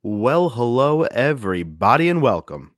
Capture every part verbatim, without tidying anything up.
Well, hello, everybody, and welcome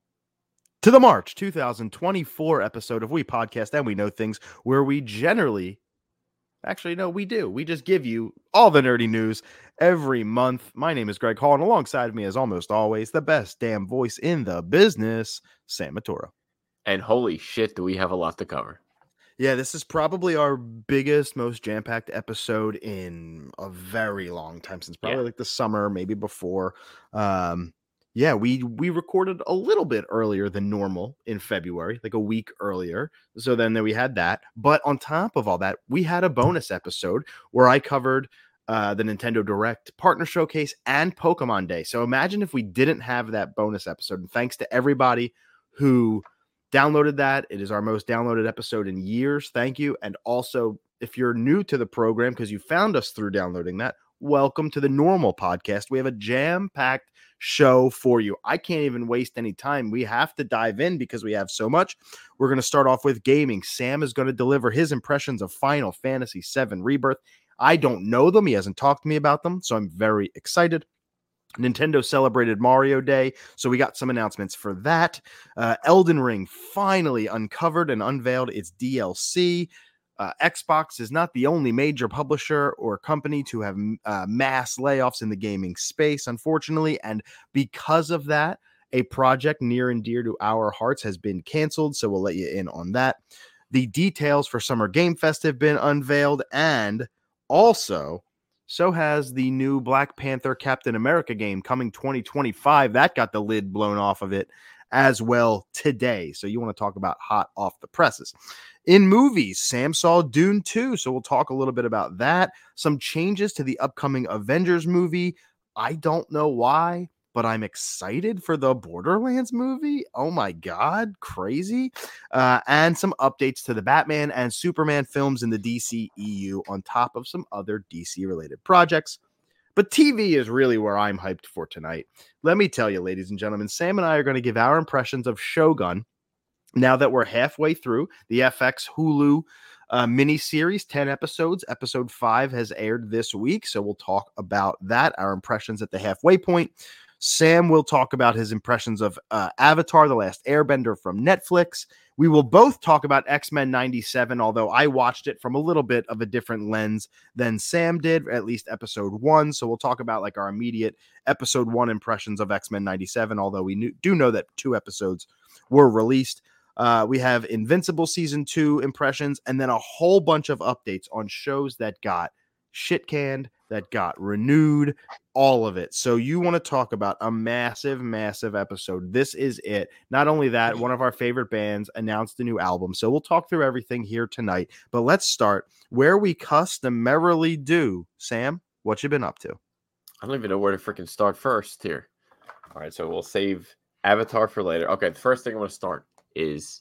to the March two thousand twenty-four episode of We Podcast and We Know Things, where we generally, actually, no, we do. We just give you all the nerdy news every month. My name is Greg Hall, and alongside me, as almost always, the best damn voice in the business, Sam Matoro. And holy shit, do we have a lot to cover. Yeah, this is probably our biggest, most jam-packed episode in a very long time, since probably Yeah. like the summer, maybe before. Um, yeah, we we recorded a little bit earlier than normal in February, like a week earlier. So then, then we had that. But on top of all that, we had a bonus episode where I covered uh, the Nintendo Direct Partner Showcase and Pokemon Day. So imagine if we didn't have that bonus episode. And thanks to everybody who downloaded that. It is our most downloaded episode in years. Thank you. And also, if you're new to the program because you found us through downloading that, welcome to the normal podcast. We have a jam-packed show for you. I can't even waste any time. We have to dive in because we have so much. We're going to start off with gaming. Sam is going to deliver his impressions of Final Fantasy seven Rebirth. I don't know them. He hasn't talked to me about them, so I'm very excited. Nintendo celebrated Mario Day, so we got some announcements for that. Uh, Elden Ring finally uncovered and unveiled its D L C. Uh, Xbox is not the only major publisher or company to have uh, mass layoffs in the gaming space, unfortunately, and because of that, a project near and dear to our hearts has been canceled, so we'll let you in on that. The details for Summer Game Fest have been unveiled, and also so has the new Black Panther Captain America game coming twenty twenty-five. That got the lid blown off of it as well today. So you want to talk about hot off the presses. In movies, Sam saw Dune two, so we'll talk a little bit about that. Some changes to the upcoming Avengers movie. I don't know why, but I'm excited for the Borderlands movie. Oh my God, crazy. Uh, and some updates to the Batman and Superman films in the D C E U on top of some other D C related projects. But T V is really where I'm hyped for tonight. Let me tell you, ladies and gentlemen, Sam and I are going to give our impressions of Shogun now that we're halfway through the F X Hulu uh, miniseries, ten episodes. Episode five has aired this week, so we'll talk about that, our impressions at the halfway point. Sam will talk about his impressions of uh, Avatar, The Last Airbender from Netflix. We will both talk about X-Men ninety-seven, although I watched it from a little bit of a different lens than Sam did, at least episode one. So we'll talk about like our immediate episode one impressions of X-Men ninety-seven, although we knew, do know that two episodes were released. Uh, we have Invincible season two impressions, and then a whole bunch of updates on shows that got shit canned, that got renewed, all of it. So you want to talk about a massive, massive episode. This is it. Not only that, one of our favorite bands announced a new album. So we'll talk through everything here tonight. But let's start where we customarily do. Sam, what you been up to? I don't even know where to freaking start first here. All right, so we'll save Avatar for later. Okay, the first thing I'm going to start is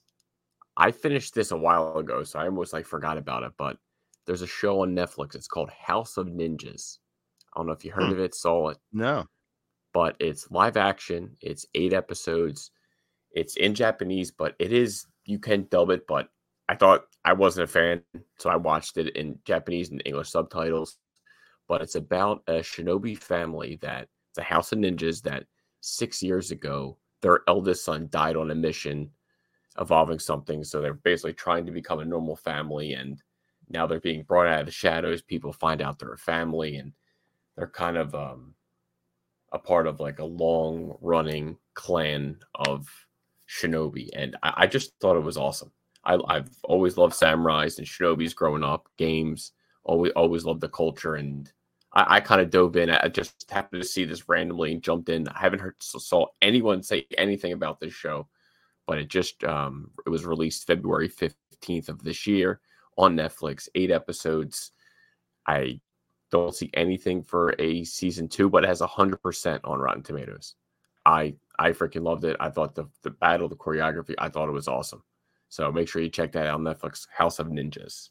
I finished this a while ago, so I almost like forgot about it, but there's a show on Netflix. It's called House of Ninjas. I don't know if you heard Hmm. of it, saw it. No. But it's live action. It's eight episodes. It's in Japanese, but it is, you can dub it, but I thought I wasn't a fan, so I watched it in Japanese and English subtitles. But it's about a shinobi family that, it's a House of Ninjas that six years ago, their eldest son died on a mission evolving something. So they're basically trying to become a normal family, and now they're being brought out of the shadows. People find out they're a family, and they're kind of um, a part of like a long running clan of shinobi. And I, I just thought it was awesome. I, I've always loved samurais and shinobis growing up, games, always, always loved the culture. And I, I kind of dove in. I just happened to see this randomly and jumped in. I haven't heard, saw anyone say anything about this show, but it just, um, it was released February fifteenth of this year on Netflix, eight episodes. I don't see anything for a season two, but it has one hundred percent on Rotten Tomatoes. I I freaking loved it. I thought the, the battle, the choreography, I thought it was awesome. So make sure you check that out on Netflix, House of Ninjas.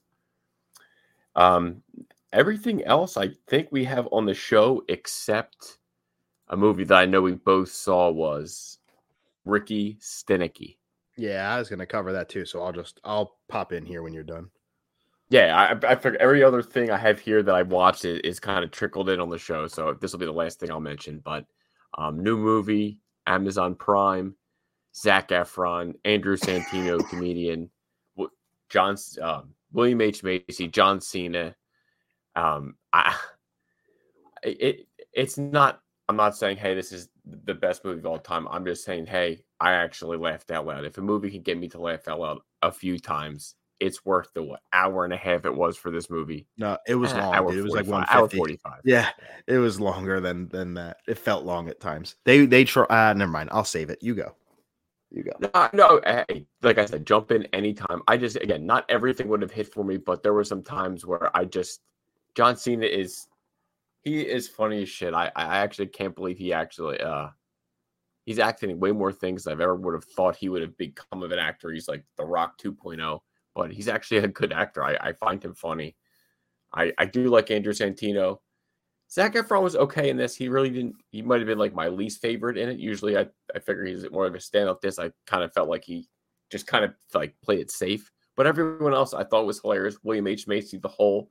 Um, everything else I think we have on the show except a movie that I know we both saw was Ricky Stenicky. Yeah, I was going to cover that too, so I'll just, I'll pop in here when you're done. Yeah, I, I figured every other thing I have here that I watched is, is kind of trickled in on the show, so this will be the last thing I'll mention. But Um, new movie, Amazon Prime, Zac Efron, Andrew Santino, comedian, John, um, William H. Macy, John Cena. Um, I, it it's not. I'm not saying, hey, this is the best movie of all time. I'm just saying, hey, I actually laughed out loud. If a movie can get me to laugh out loud a few times, it's worth the what, hour and a half it was for this movie. No, it was Eh, long, dude. It was like one hour fifty. forty-five. Yeah, it was longer than than that. It felt long at times. They they try. Uh, never mind. I'll save it. You go. You go. No, no, hey, like I said, jump in anytime. I just, again, not everything would have hit for me, but there were some times where I just, John Cena is, he is funny as shit. I, I actually can't believe he actually, uh, he's acting in way more things than I've ever would have thought he would have become of an actor. He's like The Rock two point oh, but he's actually a good actor. I, I find him funny. I, I do like Andrew Santino. Zac Efron was okay in this. He really didn't. He might have been like my least favorite in it. Usually, I, I figure he's more of a stand-up. This I kind of felt like he just kind of like played it safe. But everyone else I thought was hilarious. William H. Macy, the whole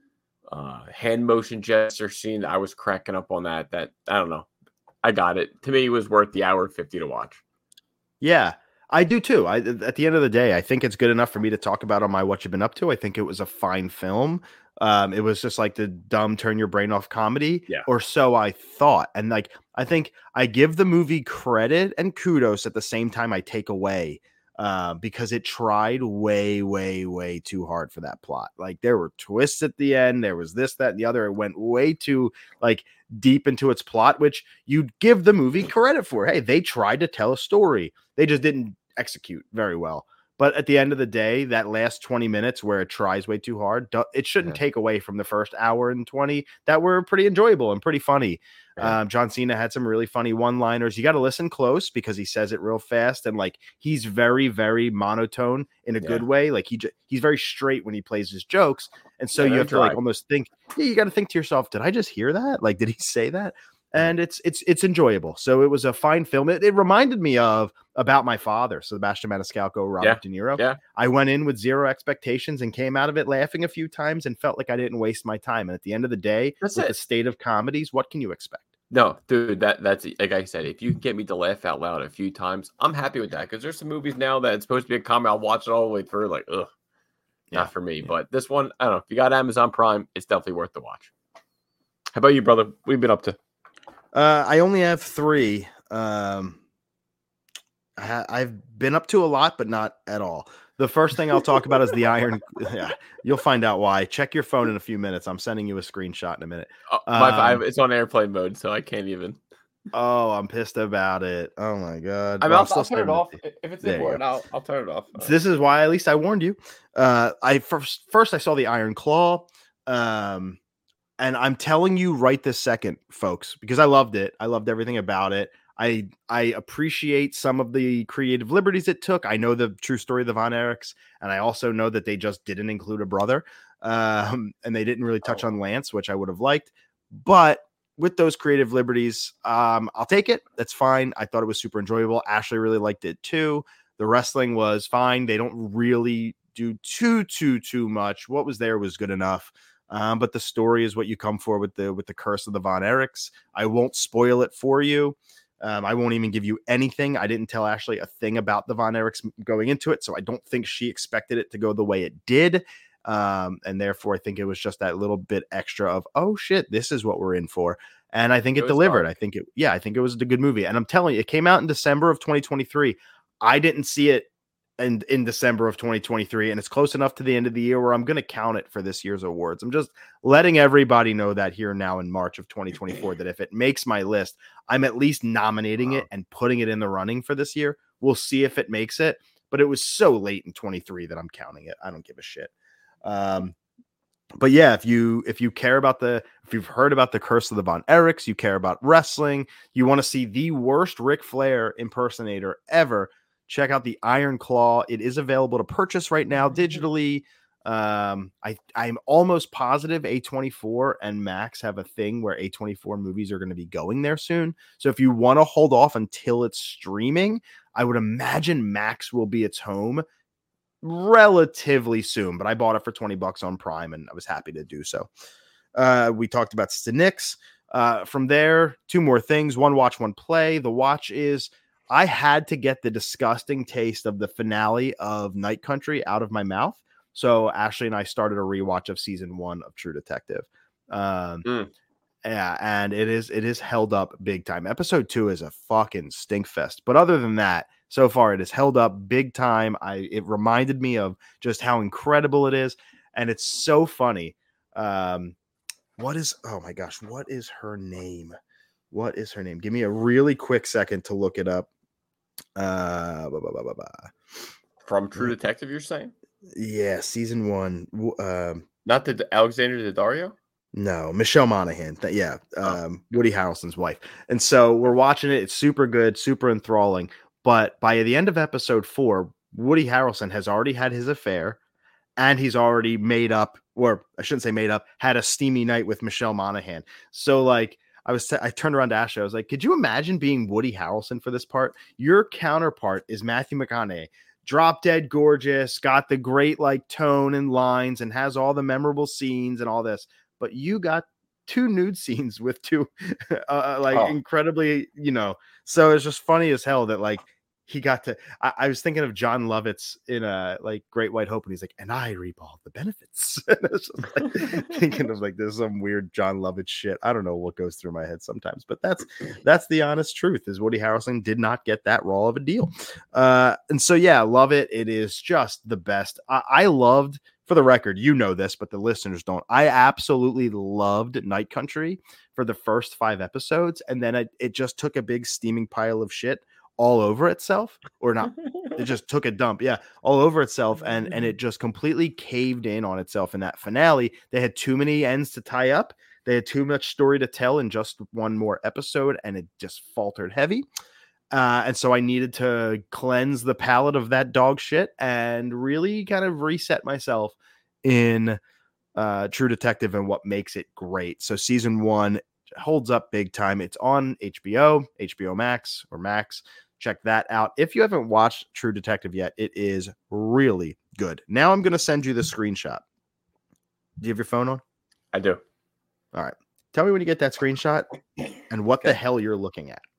uh, hand motion gesture scene, I was cracking up on that. That I don't know. I got it. To me, it was worth the hour fifty to watch. Yeah, I do too. I at the end of the day, I think it's good enough for me to talk about on my What You've Been Up To. I think it was a fine film. Um, it was just like the dumb turn your brain off comedy, yeah. or so I thought. And like, I think I give the movie credit and kudos at the same time I take away, uh, because it tried way, way, way too hard for that plot. Like there were twists at the end. There was this, that, and the other. It went way too like deep into its plot, which you'd give the movie credit for. Hey, they tried to tell a story. They just didn't execute very well. But at the end of the day, that last twenty minutes where it tries way too hard, it shouldn't yeah. take away from the first hour and twenty that were pretty enjoyable and pretty funny. Yeah. Um, John Cena had some really funny one-liners. You got to listen close because he says it real fast. And like, he's very, very monotone in a yeah. good way. Like he, he's very straight when he plays his jokes. And so yeah, you have to like almost think, yeah, you got to think to yourself, did I just hear that? Like, did he say that? And it's it's it's enjoyable. So it was a fine film. It, it reminded me of About My Father, Sebastian Maniscalco, Robert yeah, De Niro. Yeah. I went in with zero expectations and came out of it laughing a few times and felt like I didn't waste my time. And at the end of the day, that's with it. The state of comedies, what can you expect? No, dude, that that's like I said, if you can get me to laugh out loud a few times, I'm happy with that. Because there's some movies now that it's supposed to be a comedy. I'll watch it all the way through, like, ugh, yeah, not for me. Yeah. But this one, I don't know. If you got Amazon Prime, it's definitely worth the watch. How about you, brother? We've been up to. Uh, I only have three. Um, I ha- I've been up to a lot, but not at all. The first thing I'll talk about is the Iron. Yeah, you'll find out why. Check your phone in a few minutes. I'm sending you a screenshot in a minute. Oh, my, um, it's on airplane mode, so I can't even. Oh, I'm pissed about it. Oh my god! I mean, well, I'll, I'll turn it off if it's important. I'll, I'll turn it off. So this is why, at least, I warned you. Uh, I first first I saw the Iron Claw. Um. And I'm telling you right this second, folks, because I loved it. I loved everything about it. I I appreciate some of the creative liberties it took. I know the true story of the Von Erichs, and I also know that they just didn't include a brother, um, and they didn't really touch oh. on Lance, which I would have liked. But with those creative liberties, um, I'll take it. That's fine. I thought it was super enjoyable. Ashley really liked it too. The wrestling was fine. They don't really do too, too, too much. What was there was good enough. Um, but the story is what you come for with the with the curse of the Von Erichs. I won't spoil it for you. Um, I won't even give you anything. I didn't tell Ashley a thing about the Von Erichs going into it, so I don't think she expected it to go the way it did. Um, and therefore, I think it was just that little bit extra of, oh shit, this is what we're in for. And I think it, it delivered. Dark. I think it, yeah, I think it was a good movie. And I'm telling you, it came out in December of twenty twenty-three. I didn't see it in, in December of twenty twenty-three, and it's close enough to the end of the year where I'm going to count it for this year's awards. I'm just letting everybody know that here now in March of twenty twenty-four, that if it makes my list, I'm at least nominating it and putting it in the running for this year. We'll see if it makes it, but it was so late in twenty-three that I'm counting it. I don't give a shit. Um, but yeah, if you, if you care about the, if you've heard about the curse of the Von Erichs, you care about wrestling, you want to see the worst Ric Flair impersonator ever, check out the Iron Claw. It is available to purchase right now digitally. Um, I, I'm almost positive A twenty-four and Max have a thing where A twenty-four movies are going to be going there soon. So if you want to hold off until it's streaming, I would imagine Max will be its home relatively soon. But I bought it for twenty bucks on Prime and I was happy to do so. Uh, we talked about Stenix. Uh, from there, two more things. One watch, one play. The watch is I had to get the disgusting taste of the finale of Night Country out of my mouth. So Ashley and I started a rewatch of season one of True Detective. Um, Mm. Yeah, and it is it is held up big time. Episode two is a fucking stink fest. But other than that, so far it is held up big time. I it reminded me of just how incredible it is. And it's so funny. Um, what is oh my gosh, what is her name? What is her name? Give me a really quick second to look it up. Uh blah, blah, blah, blah, blah. From True Detective, you're saying? Yeah, season one. Um, Not the Alexander Daddario? No, Michelle Monaghan. Th- yeah, um, oh. Woody Harrelson's wife. And so we're watching it. It's super good, super enthralling. But by the end of episode four, Woody Harrelson has already had his affair, and he's already made up, or I shouldn't say made up, had a steamy night with Michelle Monaghan. So like, I was, t- I turned around to Ashley. I was like, could you imagine being Woody Harrelson for this part? Your counterpart is Matthew McConaughey. Drop dead gorgeous, got the great like tone and lines, and has all the memorable scenes and all this. But you got two nude scenes with two uh, like oh. incredibly, you know, so it's just funny as hell that like he got to, I, I was thinking of John Lovitz in a like Great White Hope, and he's like, and I reap all the benefits. And I was just like thinking of like, there's some weird John Lovitz shit. I don't know what goes through my head sometimes, but that's, that's the honest truth is Woody Harrelson did not get that raw of a deal. Uh, and so, yeah, love it. It is just the best. I, I loved, for the record, you know this, but the listeners don't. I absolutely loved Night Country for the first five episodes. And then it, it just took a big steaming pile of shit all over itself, or not. It just took a dump. Yeah. All over itself. And, and it just completely caved in on itself in that finale. They had too many ends to tie up. They had too much story to tell in just one more episode, and it just faltered heavy. Uh, and so I needed to cleanse the palate of that dog shit and really kind of reset myself in uh, True Detective and what makes it great. So season one holds up big time. It's on H B O, H B O Max or Max. Check that out. If you haven't watched True Detective yet, it is really good. Now I'm going to send you the screenshot. Do you have your phone on? I do. All right. Tell me when you get that screenshot and what okay. the hell you're looking at.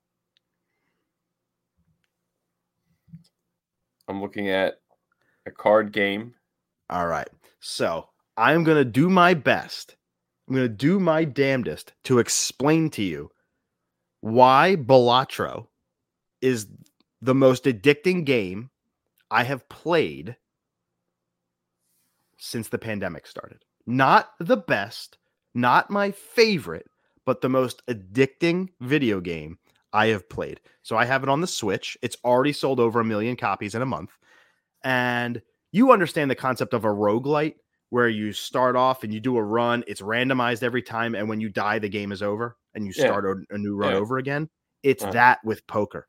I'm looking at a card game. All right. So I'm going to do my best. I'm going to do my damnedest to explain to you why Balatro is the most addicting game I have played since the pandemic started. Not the best, not my favorite, but the most addicting video game I have played. So I have it on the Switch. It's already sold over a million copies in a month. And you understand the concept of a roguelite, where you start off and you do a run. It's randomized every time. And when you die, the game is over and you start yeah. a, a new run yeah. over again. It's uh-huh. that with poker.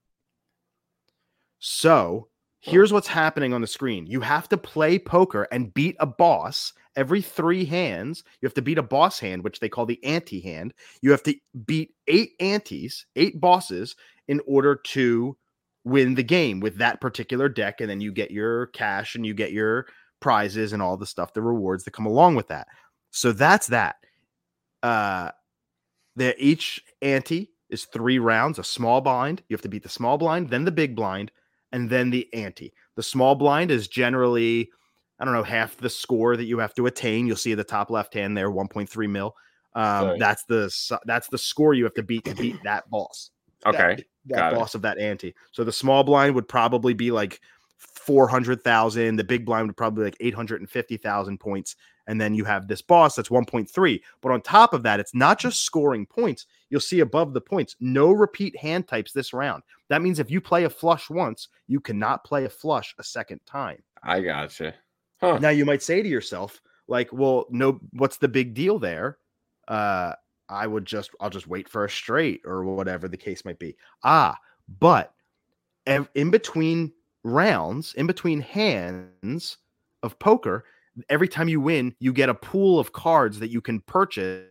So here's what's happening on the screen. You have to play poker and beat a boss every three hands. You have to beat a boss hand, which they call the ante hand. You have to beat eight antes, eight bosses in order to win the game with that particular deck. And then you get your cash and you get your prizes and all the stuff, the rewards that come along with that. So that's that. Uh, the, each ante is three rounds, a small blind. You have to beat the small blind, then the big blind, and then the ante. The small blind is generally, I don't know, half the score that you have to attain. You'll see at the top left hand there, one point three mil. Um, that's the that's the score you have to beat to beat that boss. Okay, that, that boss it. of that ante. So the small blind would probably be like four hundred thousand. The big blind would probably be like eight hundred fifty thousand points. And then you have this boss that's one point three. But on top of that, it's not just scoring points. You'll see above the points, no repeat hand types this round. That means if you play a flush once, you cannot play a flush a second time. I gotcha. Huh. Now you might say to yourself, like, well, no, what's the big deal there? Uh, I would just, I'll just wait for a straight or whatever the case might be. Ah, but in between rounds, in between hands of poker, every time you win, you get a pool of cards that you can purchase.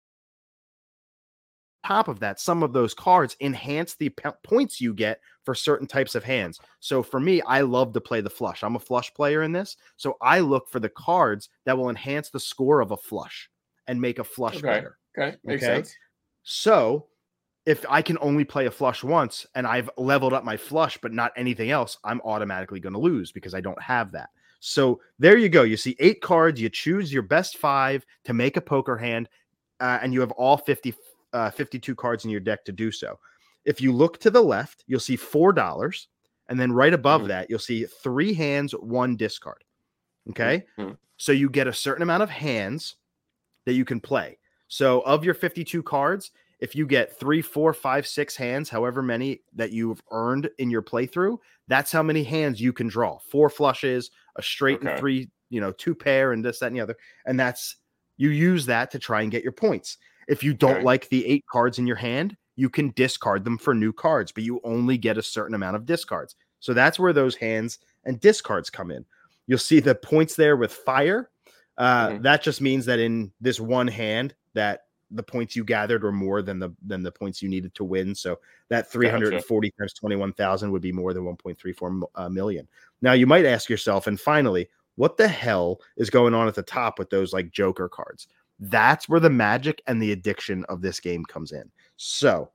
Top of that, some of those cards enhance the p- points you get for certain types of hands. So for me, I love to play the flush. I'm a flush player in this. So I look for the cards that will enhance the score of a flush and make a flush okay. better. Okay. Makes okay? sense. So if I can only play a flush once and I've leveled up my flush, but not anything else, I'm automatically going to lose because I don't have that. So there you go. You see eight cards. You choose your best five to make a poker hand, uh, and you have all fifty, uh, fifty-two cards in your deck to do so. If you look to the left, you'll see four dollars. And then right above mm-hmm. that, you'll see three hands, one discard. Okay. Mm-hmm. So you get a certain amount of hands that you can play. So of your fifty-two cards, if you get three, four, five, six hands, however many that you've earned in your playthrough, that's how many hands you can draw. Four flushes, a straight okay. and three, you know, two pair and this, that, and the other. And that's, you use that to try and get your points. If you don't okay. like the eight cards in your hand, you can discard them for new cards, but you only get a certain amount of discards. So that's where those hands and discards come in. You'll see the points there with fire. Uh, mm-hmm. That just means that in this one hand, that the points you gathered are more than the than the points you needed to win. So that three hundred forty gotcha. Times twenty-one thousand would be more than one point three four uh, million. Now you might ask yourself, and finally, what the hell is going on at the top with those like Joker cards? That's where the magic and the addiction of this game comes in. So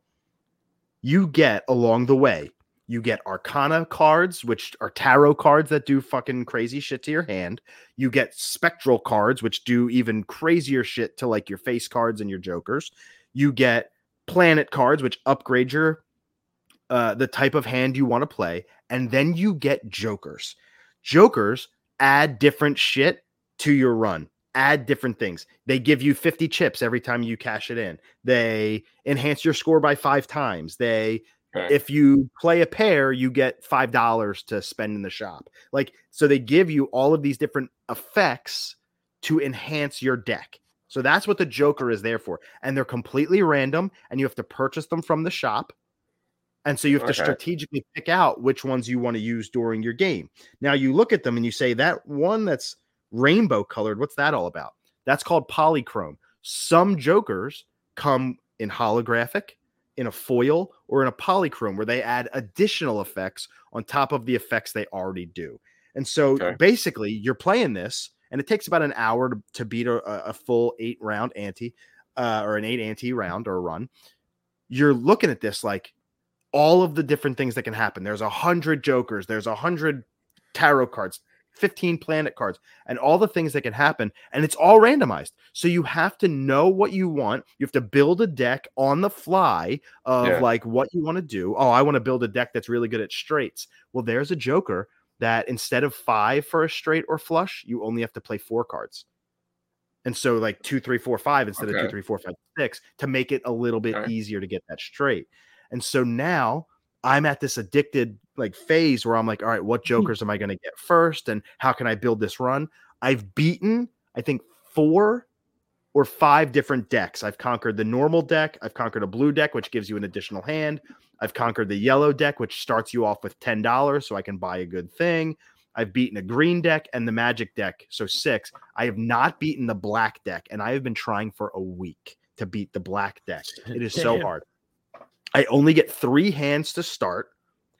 you get along the way, you get Arcana cards, which are tarot cards that do fucking crazy shit to your hand. You get spectral cards, which do even crazier shit to like your face cards and your jokers. You get planet cards, which upgrade your uh, the type of hand you want to play. And then you get jokers. Jokers add different shit to your run. Add different things. They give you fifty chips every time you cash it in. They enhance your score by five times. They Okay. If you play a pair, you get five dollars to spend in the shop. Like, so they give you all of these different effects to enhance your deck. So that's what the Joker is there for. And they're completely random, and you have to purchase them from the shop. And so you have okay. to strategically pick out which ones you want to use during your game. Now you look at them and you say, that one that's rainbow colored, what's that all about? That's called polychrome. Some Jokers come in holographic, in a foil, or in a polychrome, where they add additional effects on top of the effects they already do. And so okay. basically you're playing this, and it takes about an hour to, to beat a, a full eight round ante uh, or an eight ante round or a run. You're looking at this like all of the different things that can happen. There's a hundred Jokers. There's a hundred tarot cards, fifteen planet cards, and all the things that can happen. And it's all randomized. So you have to know what you want. You have to build a deck on the fly of yeah. like what you want to do. Oh, I want to build a deck that's really good at straights. Well, there's a Joker that instead of five for a straight or flush, you only have to play four cards. And so like two, three, four, five instead okay. of two, three, four, five, six to make it a little bit okay. easier to get that straight. And so now I'm at this addicted like phase where I'm like, all right, what Jokers am I going to get first? And how can I build this run? I've beaten, I think, four or five different decks. I've conquered the normal deck. I've conquered a blue deck, which gives you an additional hand. I've conquered the yellow deck, which starts you off with ten dollars so I can buy a good thing. I've beaten a green deck and the magic deck, so six. I have not beaten the black deck, and I have been trying for a week to beat the black deck. It is so hard. I only get three hands to start,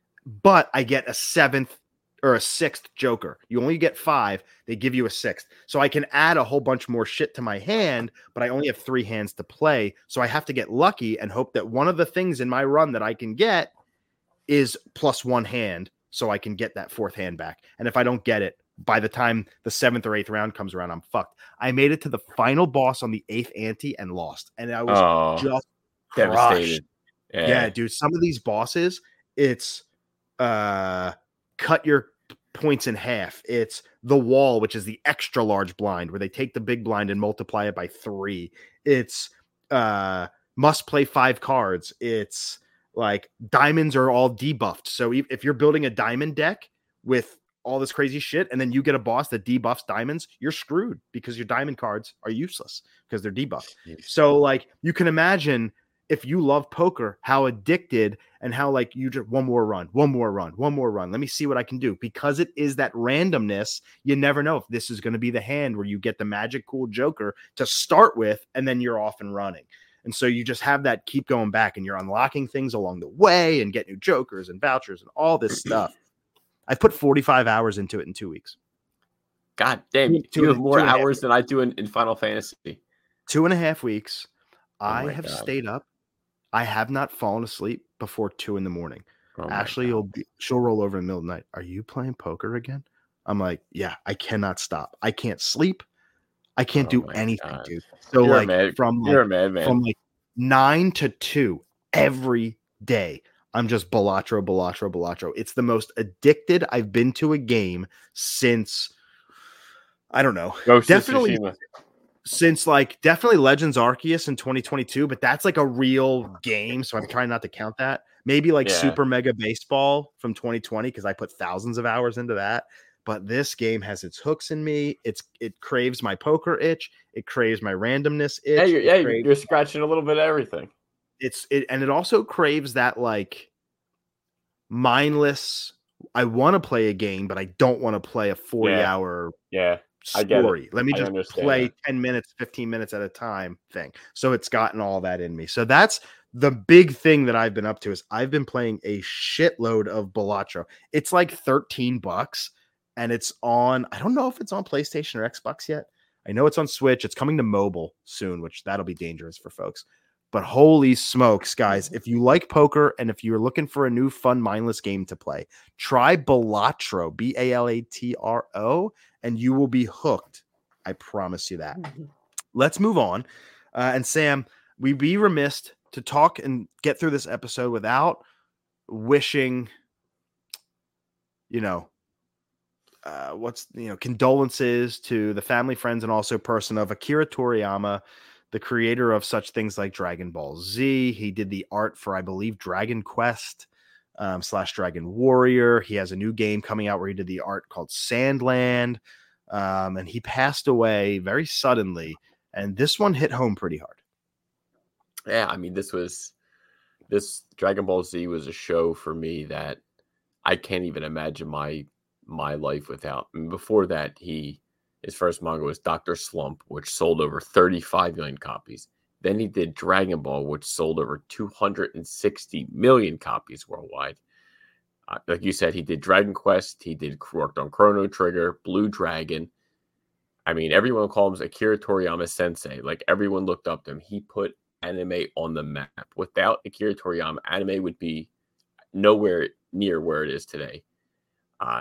but I get a seventh or a sixth Joker. You only get five. They give you a sixth. So I can add a whole bunch more shit to my hand, but I only have three hands to play. So I have to get lucky and hope that one of the things in my run that I can get is plus one hand so I can get that fourth hand back. And if I don't get it, by the time the seventh or eighth round comes around, I'm fucked. I made it to the final boss on the eighth ante and lost. And I was oh, just devastated. Yeah. yeah, dude. Some of these bosses, it's uh, cut your points in half. It's the wall, which is the extra large blind, where they take the big blind and multiply it by three. It's uh, must play five cards. It's like diamonds are all debuffed. So if you're building a diamond deck with all this crazy shit, and then you get a boss that debuffs diamonds, you're screwed because your diamond cards are useless because they're debuffed. So like you can imagine, if you love poker, how addicted and how like you just one more run, one more run, one more run. Let me see what I can do, because it is that randomness. You never know if this is going to be the hand where you get the magic cool Joker to start with, and then you're off and running. And so you just have that keep going back, and you're unlocking things along the way and get new Jokers and vouchers and all this stuff. I've put forty-five hours into it in two weeks. God damn, you have more hours than I do in, in Final Fantasy. Two and a half weeks. Oh I have God. stayed up I have not fallen asleep before two in the morning. Oh my Ashley God. will be, she'll roll over in the middle of the night. Are you playing poker again? I'm like, yeah, I cannot stop. I can't sleep. I can't Oh do my anything, God. dude. So You're a like mad from you're like a madman. from like nine to two every day, I'm just Balatro, Balatro, Balatro. It's the most addicted I've been to a game since I don't know. Ghost of Definitely Tsushima. since like definitely Legends Arceus in twenty twenty-two, but that's like a real game, so I'm trying not to count that. Maybe like Yeah. Super Mega Baseball from twenty twenty because I put thousands of hours into that. But this game has its hooks in me. It's it craves my poker itch. It craves my randomness itch. Yeah, you're, it yeah, craves, you're scratching a little bit of everything. it's it, and it also craves that like mindless. I want to play a game, but I don't want to play a forty Yeah. hour Yeah. I get it. story. Let me I just understand play that. ten minutes, fifteen minutes at a time thing. So it's gotten all that in me. So that's the big thing that I've been up to is I've been playing a shitload of Balatro. It's like thirteen bucks and it's on, I don't know if it's on PlayStation or Xbox yet. I know it's on Switch. It's coming to mobile soon, which that'll be dangerous for folks. But holy smokes, guys, if you like poker and if you're looking for a new fun mindless game to play, try Balatro, B A L A T R O, and you will be hooked. I promise you that. Let's move on. Uh, and Sam, we'd be remiss to talk and get through this episode without wishing, you know, uh, what's, you know, condolences to the family, friends, and also person of Akira Toriyama, the creator of such things like Dragon Ball Z. He did the art for, I believe, Dragon Quest um, slash Dragon Warrior. He has a new game coming out where he did the art called Sandland. Um, and he passed away very suddenly. And this one hit home pretty hard. Yeah, I mean, this was this Dragon Ball Z was a show for me that I can't even imagine my my life without. I mean, before that, he his first manga was Doctor Slump, which sold over thirty-five million copies. Then he did Dragon Ball, which sold over two hundred sixty million copies worldwide. Uh, like you said, he did Dragon Quest. He did worked on Chrono Trigger, Blue Dragon. I mean, everyone calls him Akira Toriyama Sensei. Like everyone looked up to him. He put anime on the map. Without Akira Toriyama, anime would be nowhere near where it is today. Uh,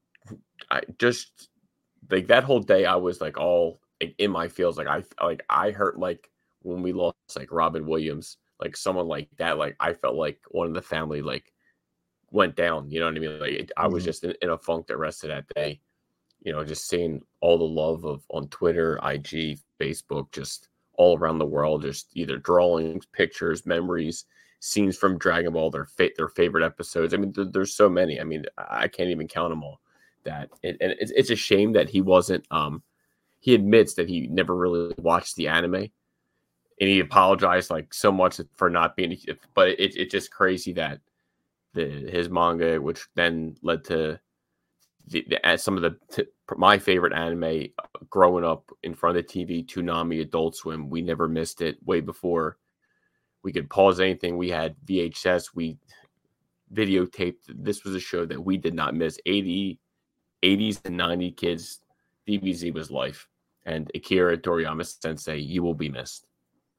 I just like that whole day. I was like all in my feels. Like I like I hurt like when we lost like Robin Williams, like someone like that. Like I felt like one of the family like went down. You know what I mean? Like it, I was Mhm. just in, in a funk the rest of that day. You know, just seeing all the love of on Twitter, I G, Facebook, just all around the world, just either drawings, pictures, memories, scenes from Dragon Ball, their fa- their favorite episodes. I mean, th- there's so many. I mean, I can't even count them all. That it, and it's, it's a shame that he wasn't. Um, he admits that he never really watched the anime, and he apologized like so much for not being. But it, it's just crazy that the his manga, which then led to the, the, some of the t- my favorite anime growing up in front of the T V, Toonami, Adult Swim. We never missed it. Way before we could pause anything, we had V H S. We videotaped. This was a show that we did not miss. eighty, eighties and nineties kids, D B Z was life. And Akira Toriyama Sensei, you will be missed.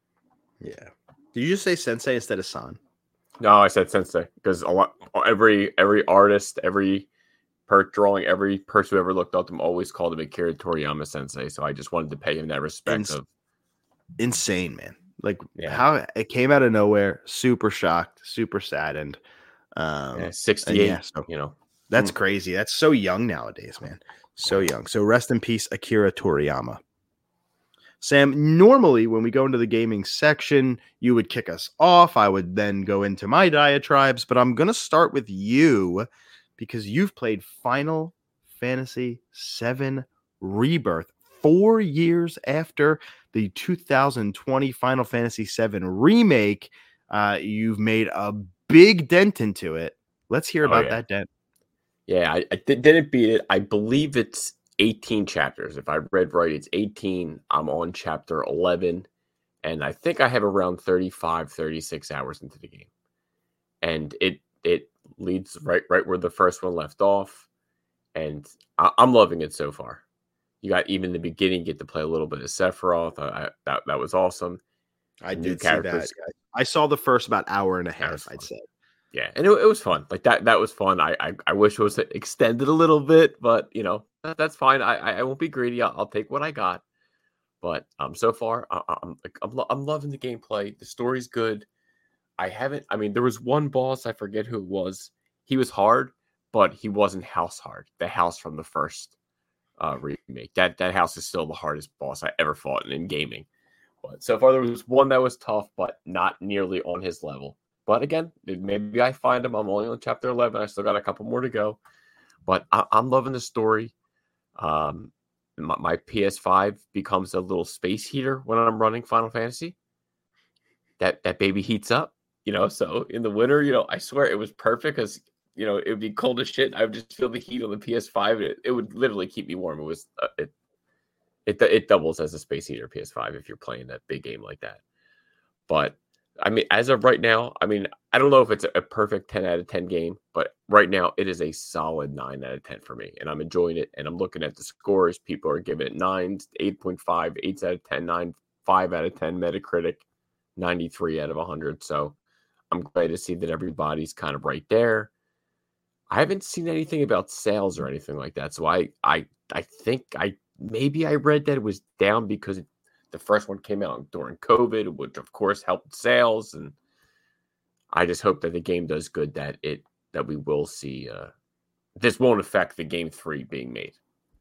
Yeah. Did you just say sensei instead of san? No, I said Sensei because a lot, every every artist, every per drawing, every person who ever looked up to him always called him Akira Toriyama Sensei. So I just wanted to pay him that respect. Ins- of insane, man. Like Yeah. how it came out of nowhere, super shocked, super saddened. Um, yeah, and sixty-eight. yeah, so You know, that's Mm. crazy. That's so young nowadays, man. So young. So rest in peace, Akira Toriyama. Sam, normally when we go into the gaming section, you would kick us off. I would then go into my diatribes, but I'm going to start with you because you've played Final Fantasy seven Rebirth four years after the two thousand twenty Final Fantasy seven remake. Uh, you've made a big dent into it. Let's hear Oh, about yeah. that dent. Yeah, I, I did, didn't beat it. I believe it's eighteen chapters. If I read right, it's eighteen. I'm on chapter eleven. And I think I have around thirty-five, thirty-six hours into the game. And it it leads right right where the first one left off. And I, I'm loving it so far. You got even the beginning, get to play a little bit of Sephiroth. I, I, that, that was awesome. I New did see that. characters. I saw the first about hour and a That was half, I'd fun. say. Yeah, and it, it was fun. Like that, that was fun. I, I, I wish it was extended a little bit, but you know that, that's fine. I, I I won't be greedy. I'll, I'll take what I got. But um, so far, I, I'm I'm lo- I'm loving the gameplay. The story's good. I haven't. I mean, there was one boss. I forget who it was. He was hard, but he wasn't house hard. The house from the first uh, remake. That that house is still the hardest boss I ever fought in, in gaming. But so far, there was one that was tough, but not nearly on his level. But again, maybe I find him. I'm only on chapter eleven. I still got a couple more to go. But I, I'm loving the story. Um, my, my P S five becomes a little space heater when I'm running Final Fantasy. That that baby heats up, you know. So in the winter, you know, I swear it was perfect because you know it would be cold as shit. I would just feel the heat on the P S five. It, it would literally keep me warm. It was uh, it, it it doubles as a space heater P S five if you're playing that big game like that. But I mean, as of right now, I mean, I don't know if it's a perfect ten out of ten game, but right now it is a solid nine out of ten for me. And I'm enjoying it. And I'm looking at the scores. People are giving it nines, eight point five, eights out of ten, nine, five out of ten Metacritic, ninety-three out of one hundred. So I'm glad to see that everybody's kind of right there. I haven't seen anything about sales or anything like that. So I, I, I think I maybe I read that it was down because it, the first one came out during COVID, which of course helped sales, and I just hope that the game does good. That it that we will see. Uh, this won't affect the game three being made.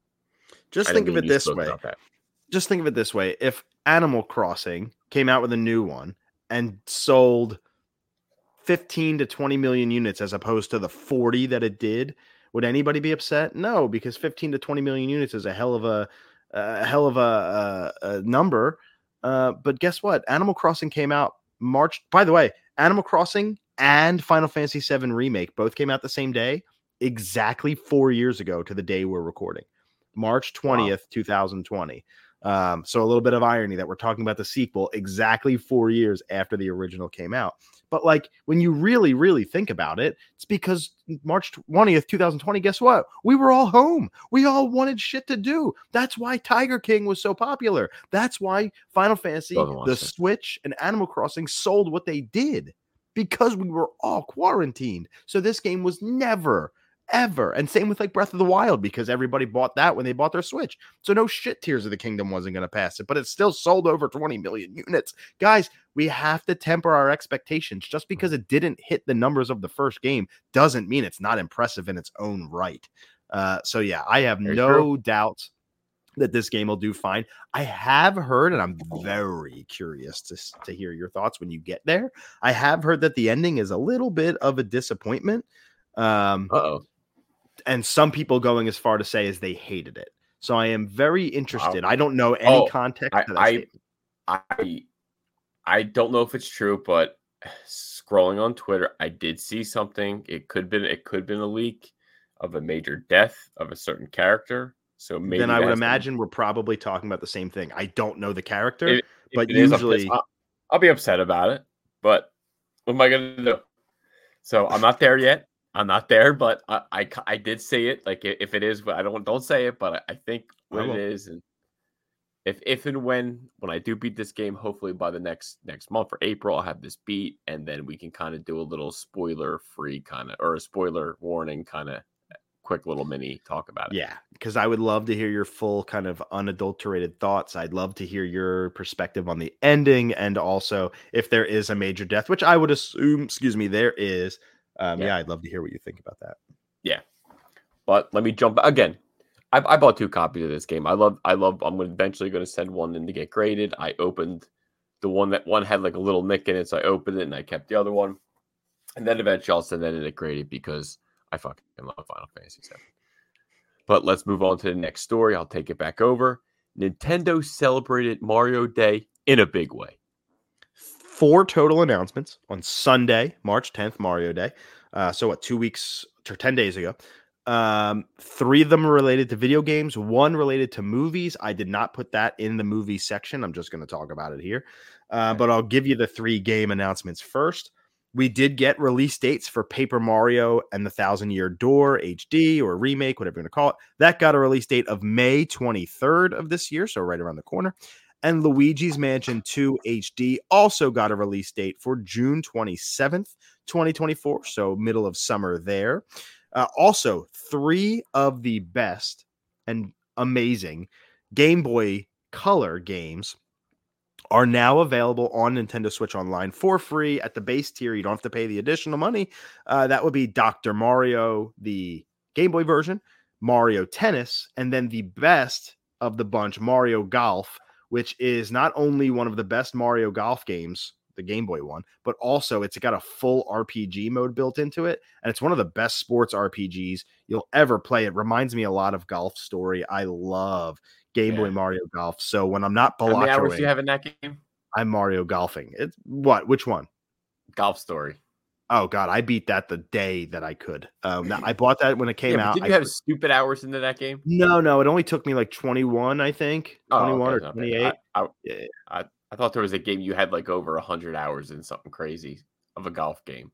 Just think of it this way. Just think of it this way: if Animal Crossing came out with a new one and sold fifteen to twenty million units as opposed to the forty that it did, would anybody be upset? No, because fifteen to twenty million units is a hell of a a hell of a, a, a number. Uh, but guess what? Animal Crossing came out March. By the way, Animal Crossing and Final Fantasy seven Remake both came out the same day, exactly four years ago to the day we're recording, March twentieth, wow. twenty twenty. Um, so a little bit of irony that we're talking about the sequel exactly four years after the original came out. But like when you really, really think about it, it's because March twentieth, twenty twenty, guess what? We were all home. We all wanted shit to do. That's why Tiger King was so popular. That's why Final Fantasy, the it. Switch, and Animal Crossing sold what they did, because we were all quarantined. So this game was never, ever. And same with like Breath of the Wild, because everybody bought that when they bought their Switch. So no shit, Tears of the Kingdom wasn't going to pass it, but it still sold over twenty million units. Guys, we have to temper our expectations. Just because it didn't hit the numbers of the first game doesn't mean it's not impressive in its own right. Uh, so yeah, I have Very no true. doubts that this game will do fine. I have heard, and I'm very curious to, to hear your thoughts when you get there. I have heard that the ending is a little bit of a disappointment. Um, Uh-oh. And some people going as far to say as they hated it. So I am very interested. Wow. I don't know any oh, context. I, to that I, statement. I, I don't know if it's true, but scrolling on Twitter, I did see something. It could been it could been a leak of a major death of a certain character. So maybe then I would imagine been... we're probably talking about the same thing. I don't know the character, if, but if usually is, I'll, I'll be upset about it. But what am I going to do? So I'm not there yet. I'm not there, but I, I, I did say it. Like if it is, I don't don't say it, but I think what it is, and if if and when when I do beat this game, hopefully by the next next month or April, I'll have this beat, and then we can kind of do a little spoiler free kind of or a spoiler warning kind of quick little mini talk about it. Yeah, because I would love to hear your full kind of unadulterated thoughts. I'd love to hear your perspective on the ending, and also if there is a major death, which I would assume, excuse me, there is. Um, yeah. yeah, I'd love to hear what you think about that. Yeah, but let me jump again. I, I bought two copies of this game. I love, I love. I'm eventually going to send one in to get graded. I opened the one that one had like a little nick in it, so I opened it and I kept the other one, and then eventually I'll send that in to graded because I fucking love Final Fantasy seven. But let's move on to the next story. I'll take it back over. Nintendo celebrated Mario Day in a big way. Four total announcements on Sunday, March tenth, Mario Day. Uh, so what, two weeks or ten days ago. Um, three of them are related to video games, one related to movies. I did not put that in the movie section. I'm just going to talk about it here. Uh, but I'll give you the three game announcements first. We did get release dates for Paper Mario and the Thousand Year Door H D or remake, whatever you want to call it. That got a release date of May twenty-third of this year, so right around the corner. And Luigi's Mansion two H D also got a release date for June twenty-seventh, twenty twenty-four. So middle of summer there. Uh, also, three of the best and amazing Game Boy Color games are now available on Nintendo Switch Online for free at the base tier. You don't have to pay the additional money. Uh, that would be Doctor Mario, the Game Boy version, Mario Tennis, and then the best of the bunch, Mario Golf, which is not only one of the best Mario Golf games, the Game Boy one, but also it's got a full R P G mode built into it. And it's one of the best sports R P Gs you'll ever play. It reminds me a lot of Golf Story. I love Game yeah. Boy Mario Golf. So when I'm not How many hours do you have in that game? I'm Mario Golfing. It's what? Which one? Golf Story. Oh God, I beat that the day that I could. Um, I bought that when it came yeah, out. Did you I have could... stupid hours into that game? No, no. It only took me like twenty-one, I think. twenty-one oh, okay, or twenty-eight. I, I, yeah. I, I thought there was a game you had like over one hundred hours in something crazy of a golf game.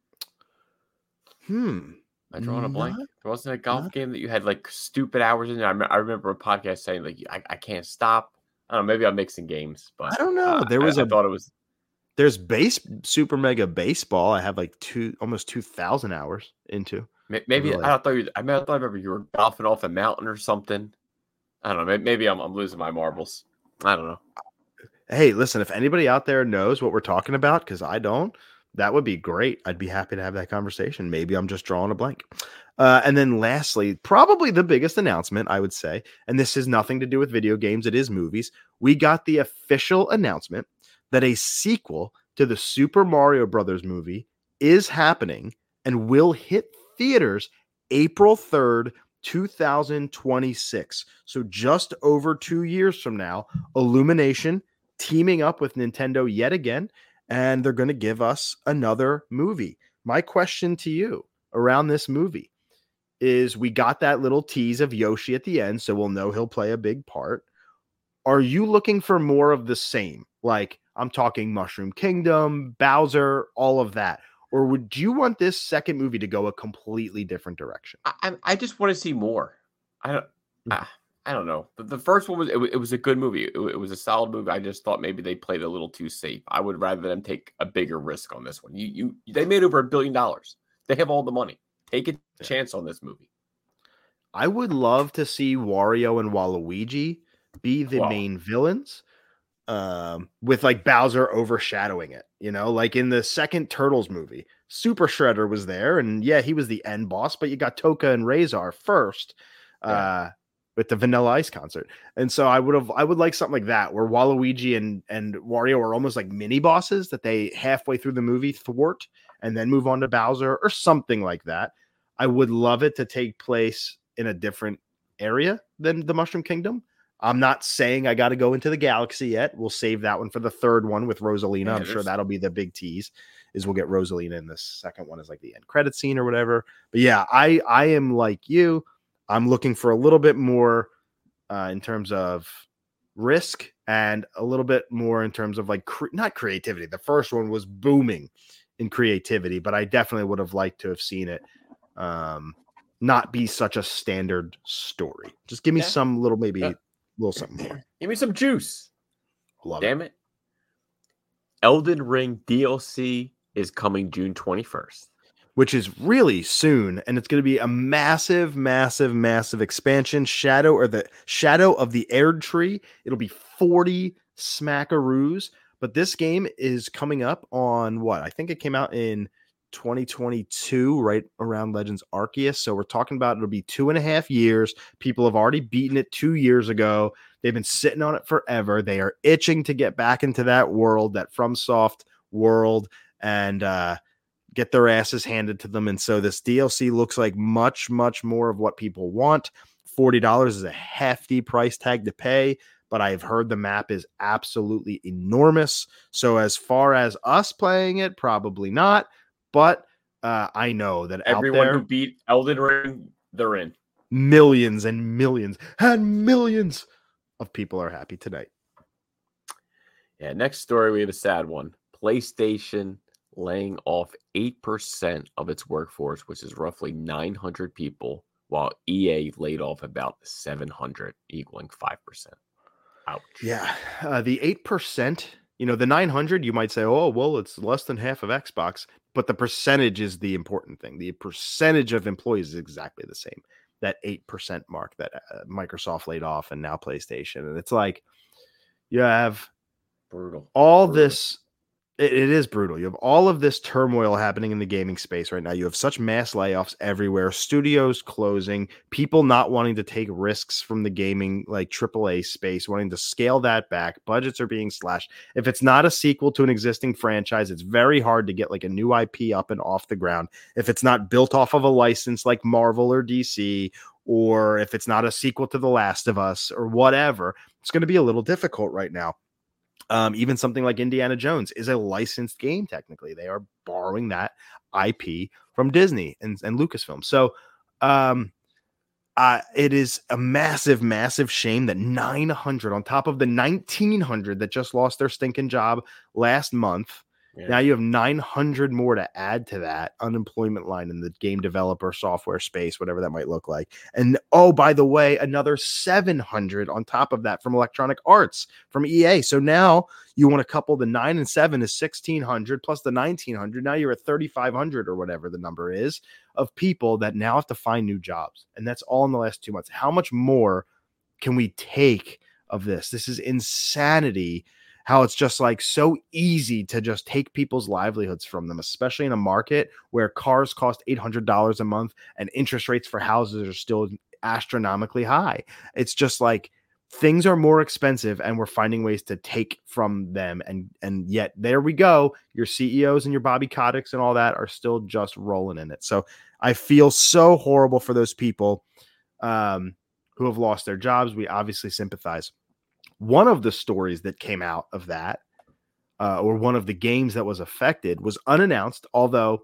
Hmm. Am I drawing a blank? Not, there wasn't a golf not... game that you had like stupid hours in it. I, me- I remember a podcast saying like I, I can't stop. I don't know. Maybe I'm mixing games, but I don't know. Uh, there was I, a... I thought it was. There's base Super Mega Baseball. I have like two, almost two thousand hours into. Maybe I thought you. I, mean, I thought I remember you were golfing off a mountain or something. I don't know. Maybe I'm, I'm losing my marbles. I don't know. Hey, listen, if anybody out there knows what we're talking about, because I don't, that would be great. I'd be happy to have that conversation. Maybe I'm just drawing a blank. Uh, and then lastly, probably the biggest announcement, I would say, and this has nothing to do with video games, it is movies. We got the official announcement that a sequel to the Super Mario Brothers movie is happening and will hit theaters April third, two thousand twenty-six. So just over two years from now, Illumination teaming up with Nintendo yet again, and they're going to give us another movie. My question to you around this movie is, we got that little tease of Yoshi at the end, so we'll know he'll play a big part. Are you looking for more of the same? Like, I'm talking Mushroom Kingdom, Bowser, all of that. Or would you want this second movie to go a completely different direction? I, I just want to see more. I don't. I, I don't know. The, the first one was it, it was a good movie. It, it was a solid movie. I just thought maybe they played a little too safe. I would rather them take a bigger risk on this one. You you they made over a billion dollars. They have all the money. Take a yeah. chance on this movie. I would love to see Wario and Waluigi be the wow. main villains. Um, with like Bowser overshadowing it, you know, like in the second Turtles movie, Super Shredder was there, and yeah, he was the end boss, but you got Toka and Razor first, uh, yeah. with the Vanilla Ice concert. And so I would have, I would like something like that, where Waluigi and, and Wario are almost like mini bosses that they halfway through the movie thwart and then move on to Bowser or something like that. I would love it to take place in a different area than the Mushroom Kingdom. I'm not saying I got to go into the galaxy yet. We'll save that one for the third one with Rosalina. Yeah, I'm sure that'll be the big tease, is we'll get Rosalina in this second one as like the end credit scene or whatever. But yeah, I, I am like you. I'm looking for a little bit more uh, in terms of risk and a little bit more in terms of like, cre- not creativity. The first one was booming in creativity, but I definitely would have liked to have seen it um, not be such a standard story. Just give me yeah. some little, maybe yeah. little something more. Give me some juice. Love Damn it. it. Elden Ring D L C is coming June twenty-first. Which is really soon, and it's going to be a massive, massive, massive expansion. Shadow or the Shadow of the Erdtree. It'll be forty smackaroos. But this game is coming up on what? I think it came out in twenty twenty-two, right around Legends Arceus. So we're talking about it'll be two and a half years. People have already beaten it two years ago. They've been sitting on it forever. They are itching to get back into that world, that FromSoft world, and uh, get their asses handed to them. And so this D L C looks like much, much more of what people want. forty dollars is a hefty price tag to pay, but I've heard the map is absolutely enormous. So as far as us playing it, probably not. But uh, I know that everyone out there, who beat Elden Ring, they're in. Millions and millions and millions of people are happy tonight. Yeah, next story, we have a sad one. PlayStation laying off eight percent of its workforce, which is roughly nine hundred people, while E A laid off about seven hundred, equaling five percent. Ouch. Yeah. Uh, the eight percent, you know, the nine hundred, you might say, oh, well, it's less than half of Xbox, but the percentage is the important thing. The percentage of employees is exactly the same. That eight percent mark that uh, Microsoft laid off and now PlayStation. And it's like, you have brutal. all brutal. this. It, it is brutal. You have all of this turmoil happening in the gaming space right now. You have such mass layoffs everywhere, studios closing, people not wanting to take risks from the gaming, like triple A space, wanting to scale that back. Budgets are being slashed. If it's not a sequel to an existing franchise, it's very hard to get like a new I P up and off the ground. If it's not built off of a license like Marvel or D C, or if it's not a sequel to The Last of Us or whatever, it's going to be a little difficult right now. Um, even something like Indiana Jones is a licensed game. Technically, they are borrowing that I P from Disney and, and Lucasfilm. So um, uh, it is a massive, massive shame that nine hundred on top of the nineteen hundred that just lost their stinking job last month. Yeah. Now you have nine hundred more to add to that unemployment line in the game developer software space, whatever that might look like. And oh, by the way, another seven hundred on top of that from Electronic Arts, from E A. So now you want to couple the nine and seven is sixteen hundred plus the nineteen hundred. Now you're at thirty-five hundred or whatever the number is of people that now have to find new jobs. And that's all in the last two months. How much more can we take of this? This is insanity. How it's just like so easy to just take people's livelihoods from them, especially in a market where cars cost eight hundred dollars a month and interest rates for houses are still astronomically high. It's just like things are more expensive and we're finding ways to take from them. And, and yet there we go. Your C E Os and your Bobby Koticks and all that are still just rolling in it. So I feel so horrible for those people um, who have lost their jobs. We obviously sympathize. One of the stories that came out of that, uh, or one of the games that was affected, was unannounced, although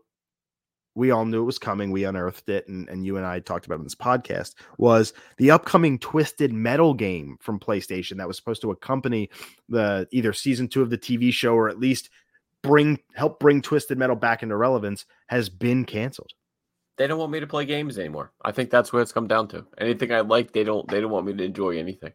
we all knew it was coming. We unearthed it, and, and you and I talked about it in this podcast, was the upcoming Twisted Metal game from PlayStation that was supposed to accompany the either season two of the T V show or at least bring help bring Twisted Metal back into relevance, has been canceled. They don't want me to play games anymore. I think that's what it's come down to. Anything I like, they don't they don't want me to enjoy anything.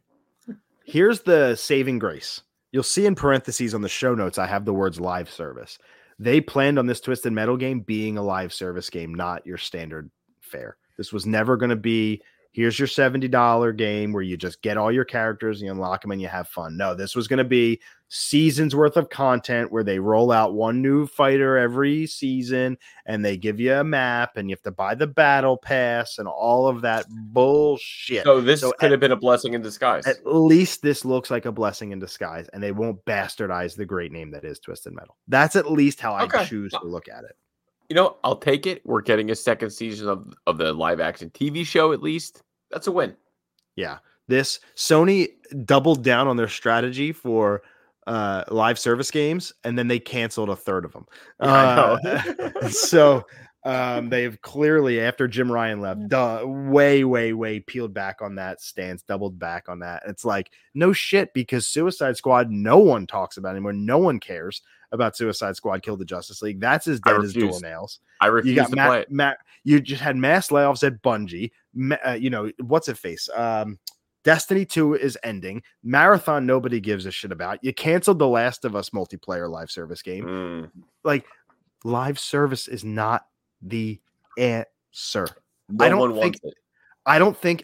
Here's the saving grace. You'll see in parentheses on the show notes, I have the words live service. They planned on this Twisted Metal game being a live service game, not your standard fare. This was never going to be, here's your seventy dollars game where you just get all your characters and you unlock them and you have fun. No, this was going to be seasons worth of content where they roll out one new fighter every season and they give you a map and you have to buy the battle pass and all of that bullshit. So this so could at, have been a blessing in disguise. At least this looks like a blessing in disguise, and they won't bastardize the great name that is Twisted Metal. That's at least how I okay. choose to look at it. You know, I'll take it. We're getting a second season of, of the live action T V show at least. That's a win. Yeah. This Sony doubled down on their strategy for uh, live service games, and then they canceled a third of them. Yeah, uh, so um, they've clearly, after Jim Ryan left, duh, way, way, way peeled back on that stance, doubled back on that. It's like, no shit, because Suicide Squad, no one talks about anymore. No one cares about Suicide Squad Kill the Justice League. That's as dead as doornails. I refuse you got to Matt, play it. Matt, you just had mass layoffs at Bungie. Uh, you know, what's it face? Um, Destiny two is ending. Marathon, nobody gives a shit about. You canceled the Last of Us multiplayer live service game. Mm. Like, live service is not the answer. No I don't one think. wants it. I don't think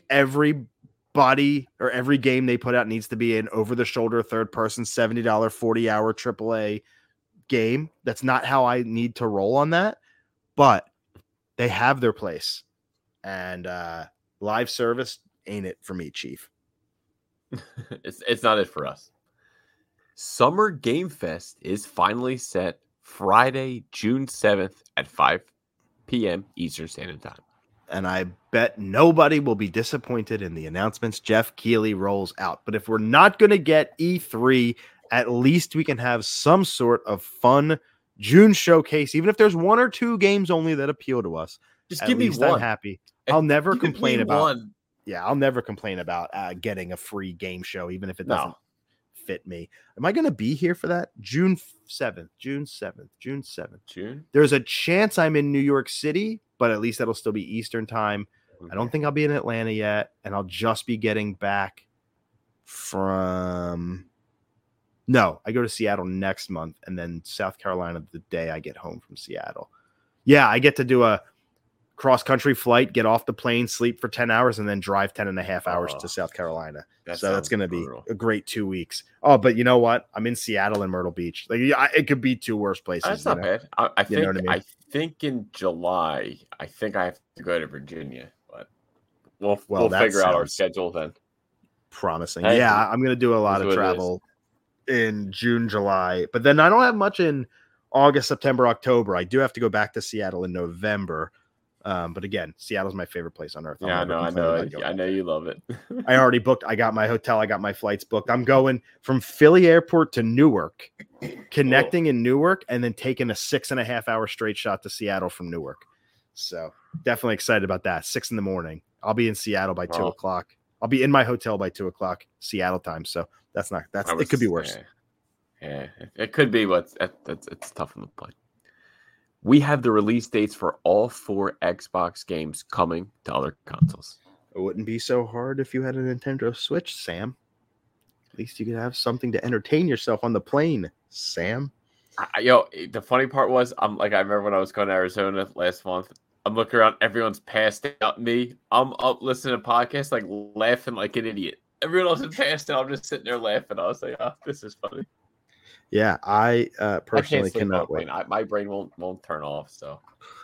everybody or every game they put out needs to be an over-the-shoulder, third-person, seventy dollars, forty-hour triple A game. That's not how I need to roll on that. But they have their place, and uh, live service ain't it for me, Chief. it's it's not it for us. Summer Game Fest is finally set Friday, June seventh at five p.m. Eastern Standard Time. And I bet nobody will be disappointed in the announcements Jeff Keighley rolls out. But if we're not going to get E three, at least we can have some sort of fun June showcase, even if there's one or two games only that appeal to us. Just at give least me one. I'm happy. I'll never give complain about one. Yeah, I'll never complain about uh, getting a free game show, even if it doesn't no. fit me. Am I going to be here for that? June seventh, June seventh, June seventh. June? There's a chance I'm in New York City, but at least that'll still be Eastern time. Okay. I don't think I'll be in Atlanta yet, and I'll just be getting back from no, I go to Seattle next month, and then South Carolina the day I get home from Seattle. Yeah, I get to do a cross-country flight, get off the plane, sleep for ten hours, and then drive ten and a half hours Oh, to South Carolina. that So that's sounds going to be brutal. a great two weeks. Oh, but you know what? I'm in Seattle and Myrtle Beach. Like I, it could be two worse places. That's you not know? bad. I, I You think know what I mean? I think in July, I think I have to go to Virginia, but we'll Well, we'll that figure out our sounds schedule then. Promising. Hey, Yeah, I'm going to do a lot is of what it is. travel in June, July, but then I don't have much in August, September, October. I do have to go back to Seattle in November. Um, but again, Seattle's my favorite place on earth. I'll Yeah, I never know, I complain know, about going I back know there. you love it. I already booked. I got my hotel. I got my flights booked. I'm going from Philly Airport to Newark, connecting in Newark, and then taking a six and a half hour straight shot to Seattle from Newark. So definitely excited about that. Six in the morning. I'll be in Seattle by two Well, o'clock. I'll be in my hotel by two o'clock Seattle time. So that's not. That's I was- it. Could be worse. Yeah, yeah, it- it could be, but it, it's it's tough on the play. We have the release dates for all four Xbox games coming to other consoles. It wouldn't be so hard if you had a Nintendo Switch, Sam. At least you could have something to entertain yourself on the plane, Sam. I, yo, the funny part was, I'm like, I remember when I was going to Arizona last month. I'm looking around, everyone's passed out. Me, I'm up listening to podcasts, like laughing like an idiot. Everyone else is passed out. I'm just sitting there laughing. I was like, oh, this is funny. Yeah, I uh, I can't personally sleep on a cannot wait. plane. I, my brain won't won't turn off. So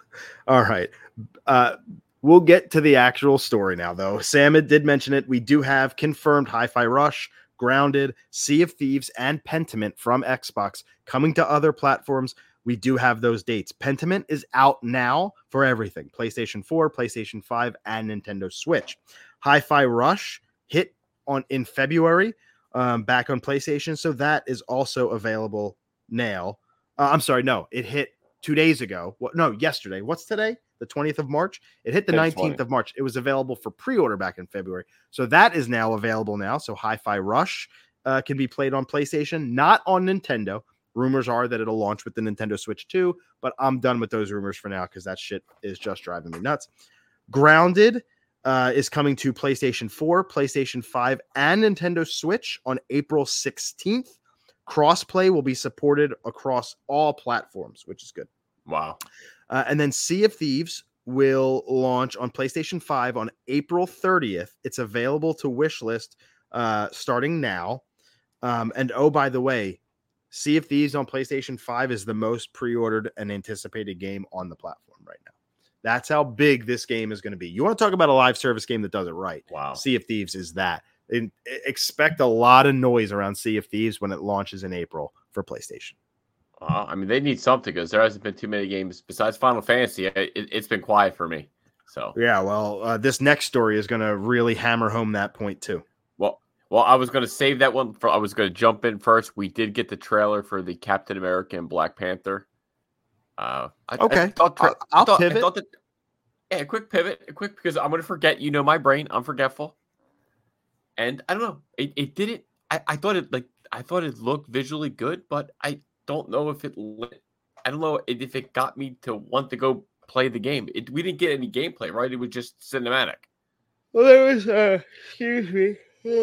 All right. Uh, we'll get to the actual story now, though. Sam did mention it. We do have confirmed Hi-Fi Rush, Grounded, Sea of Thieves, and Pentiment from Xbox coming to other platforms. We do have those dates. Pentiment is out now for everything. PlayStation four, PlayStation five, and Nintendo Switch. Hi-Fi Rush hit on in February um, back on PlayStation, so that is also available now. Uh, I'm sorry, no, it hit two days ago. What? No, yesterday. What's today? The twentieth of March. It hit the nineteenth of March. It was available for pre-order back in February. So that is now available now. So Hi-Fi Rush uh, can be played on PlayStation, not on Nintendo. Rumors are that it'll launch with the Nintendo Switch too, but I'm done with those rumors for now because that shit is just driving me nuts. Grounded uh, is coming to PlayStation four, PlayStation five, and Nintendo Switch on April sixteenth. Crossplay will be supported across all platforms, which is good. wow. Uh, and then Sea of Thieves will launch on PlayStation five on April thirtieth. It's available to wishlist uh, starting now. Um, and oh, by the way, Sea of Thieves on PlayStation five is the most pre-ordered and anticipated game on the platform right now. That's how big this game is going to be. You want to talk about a live service game that does it right. Wow. Sea of Thieves is that. And expect a lot of noise around Sea of Thieves when it launches in April for PlayStation. Wow. I mean, they need something because there hasn't been too many games besides Final Fantasy. It, it's been quiet for me. So yeah, well, uh, this next story is going to really hammer home that point too. Well, well, I was going to save that one for. I was going to jump in first. We did get the trailer for the Captain America and Black Panther. Uh, I, okay, I thought tra- I'll, I'll I thought, pivot. I thought that, yeah, a quick pivot, a quick because I'm going to forget. You know, my brain, I'm forgetful. And I don't know. It, it didn't. I, I thought it like I thought it looked visually good, but I don't know if it. Lit, I don't know if it got me to want to go play the game. It, we didn't get any gameplay, right? It was just cinematic. Well, there was. Uh, excuse me.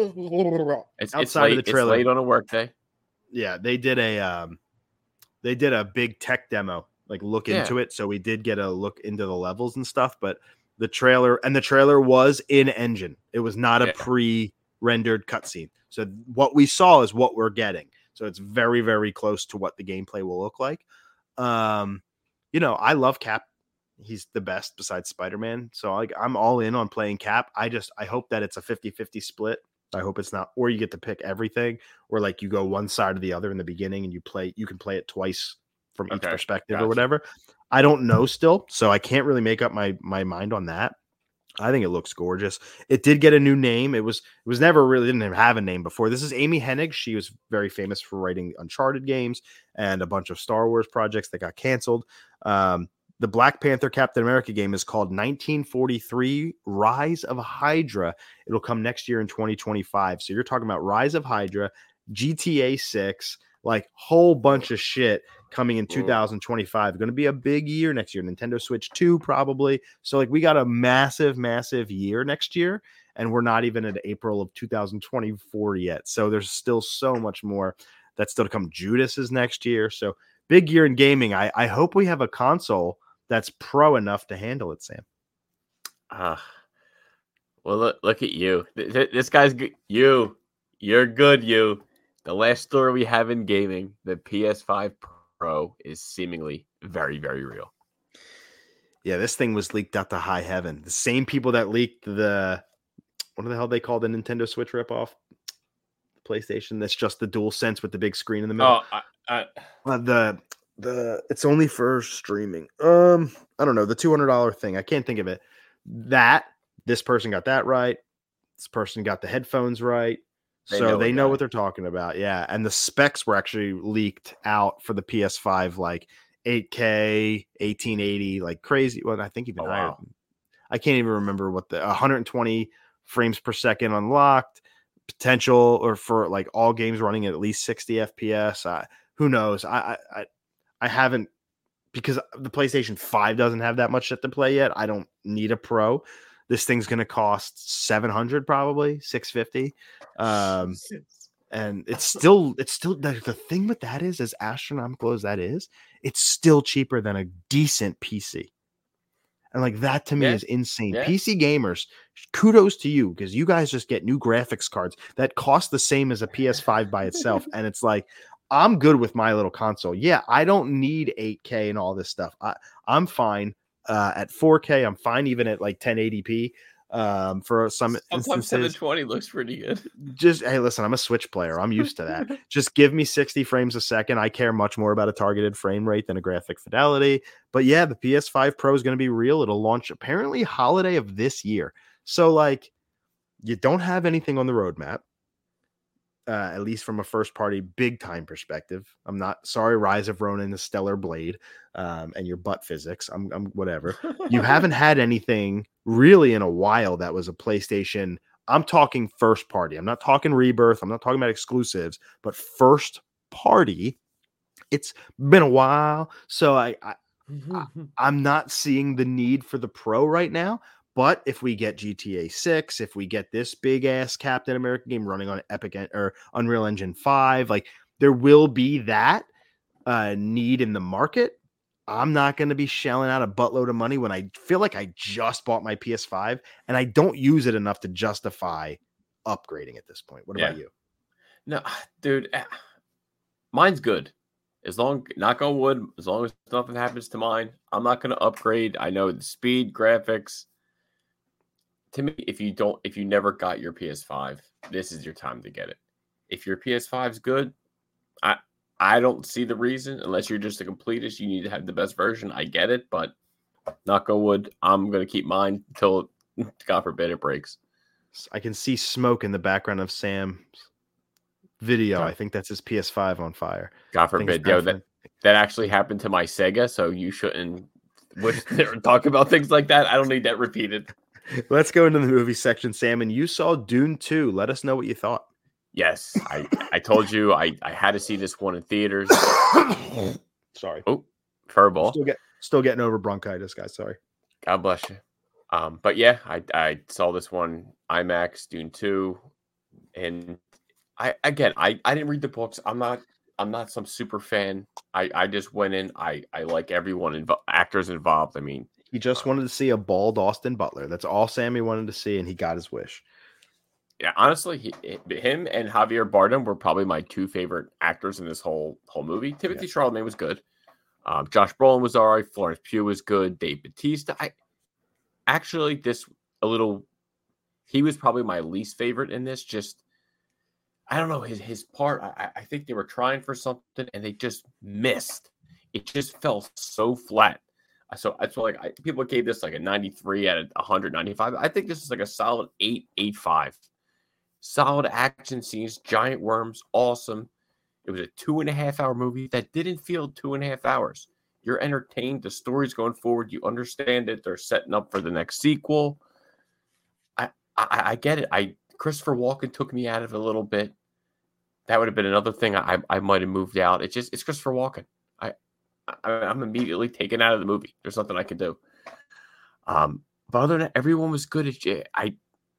It's, Outside it's late, of the trailer, it's late on a work day. Yeah, they did a. Um, they did a big tech demo, like look Yeah. into it. So we did get a look into the levels and stuff, but the trailer and the trailer was in engine. It was not a Yeah. pre-rendered cutscene. So what we saw is what we're getting. So it's very, very close to what the gameplay will look like. Um, you know, I love Cap. He's the best besides Spider-Man. So like I'm all in on playing Cap. I just I hope that it's a fifty-fifty split. I hope it's not, or you get to pick everything, or like you go one side or the other in the beginning and you play, you can play it twice from each Okay, perspective gotcha. or whatever. I don't know still, so I can't really make up my my mind on that. I think it looks gorgeous. It did get a new name. It was it was never really didn't have a name before. This is Amy Hennig. She was very famous for writing Uncharted games and a bunch of Star Wars projects that got canceled. Um, the Black Panther Captain America game is called nineteen forty-three Rise of Hydra. It'll come next year in twenty twenty-five. So you're talking about Rise of Hydra, G T A six, like whole bunch of shit coming in two thousand twenty-five. Going to be a big year next year. Nintendo Switch two probably. So like we got a massive, massive year next year. and we're not even at April of two thousand twenty-four yet. So there's still so much more that's still to come. Judas is next year. So big year in gaming. I, I hope we have a console that's pro enough to handle it, Sam. Ah, uh, well, look, look at you. This guy's good. You, you're good. You, the last story we have in gaming, the P S five Pro is seemingly very, very real. Yeah, this thing was leaked out to high heaven. The same people that leaked the, what the hell they call the Nintendo Switch ripoff? PlayStation. That's just the DualSense with the big screen in the middle. Oh, I, I... Uh, the the it's only for streaming. Um, I don't know, the two hundred dollars thing. I can't think of it. That this person got that right. This person got the headphones right. They so know they know what they're talking about. Yeah, and the specs were actually leaked out for the P S five, like eight K, eighteen eighty, like crazy. Well, I think even oh, higher. Wow. I can't even remember what the one hundred twenty frames per second unlocked potential, or for like all games running at least sixty F P S. I, who knows? I, I I haven't, because the PlayStation five doesn't have that much shit to play yet. I don't need a Pro. This thing's going to cost seven hundred, probably six fifty. Um, and it's still, it's still, the, the thing with that is, as astronomical as that is, it's still cheaper than a decent P C. And like that to me yeah. is insane. Yeah. P C gamers, kudos to you, because you guys just get new graphics cards that cost the same as a P S five by itself. And it's like, I'm good with my little console. Yeah, I don't need eight K and all this stuff. I, I'm fine uh, at four K. I'm fine even at like ten eighty p. Um, for some sometimes seven twenty looks pretty good. Just hey, listen, I'm a Switch player. I'm used to that. Just give me sixty frames a second. I care much more about a targeted frame rate than a graphic fidelity. But yeah, the P S five Pro is going to be real. It'll launch apparently holiday of this year. So like, you don't have anything on the roadmap. Uh, at least from a first party big time perspective. I'm not sorry, Rise of Ronin, the Stellar Blade, um, and your butt physics. I'm, I'm whatever. You haven't had anything really in a while that was a PlayStation. I'm talking first party. I'm not talking Rebirth. I'm not talking about exclusives, but first party. It's been a while. So I, I, I I'm not seeing the need for the Pro right now. But if we get G T A six, if we get this big ass Captain America game running on Epic en- or Unreal Engine five, like there will be that uh, need in the market. I'm not going to be shelling out a buttload of money when I feel like I just bought my P S five and I don't use it enough to justify upgrading at this point. What yeah. about you? No, dude, mine's good. As long, knock on wood, as long as nothing happens to mine, I'm not going to upgrade. I know the speed, graphics. To me, if you don't, if you never got your P S five, this is your time to get it. If your P S five is good, I I don't see the reason, unless you're just a completist, you need to have the best version. I get it, but knock on wood, I'm gonna keep mine until, God forbid, it breaks. I can see smoke in the background of Sam's video. God. I think that's his P S five on fire. God forbid, yo, that that actually happened to my Sega, so you shouldn't wish talk about things like that. I don't need that repeated. Let's go into the movie section, Sam. And you saw Dune two. Let us know what you thought. Yes, I, I told you I, I had to see this one in theaters. Sorry. Oh, furball. Still, get, still getting over bronchitis, guys. Sorry. God bless you. Um, but yeah, I I saw this one IMAX, Dune two, and I again I, I didn't read the books. I'm not I'm not some super fan. I, I just went in. I, I like everyone invo- actors involved. I mean. He just wanted to see a bald Austin Butler. That's all Sammy wanted to see, and he got his wish. Yeah, honestly, he, him and Javier Bardem were probably my two favorite actors in this whole whole movie. Timothy yeah. Chalamet was good. Um, Josh Brolin was all right. Florence Pugh was good. Dave Bautista. I actually this a little. He was probably my least favorite in this. Just I don't know his his part. I, I think they were trying for something and they just missed. It just fell so flat. So I feel like I, people gave this like a ninety-three out of one ninety-five. I think this is like a solid eight, eight, five. Solid action scenes, giant worms, awesome. It was a two and a half hour movie that didn't feel two and a half hours. You're entertained. The story's going forward. You understand it. They're setting up for the next sequel. I, I, I get it. I Christopher Walken took me out of it a little bit. That would have been another thing I, I might have moved out. It's just it's Christopher Walken. I. I'm immediately taken out of the movie. There's nothing I can do. Um, but other than that, everyone was good. At I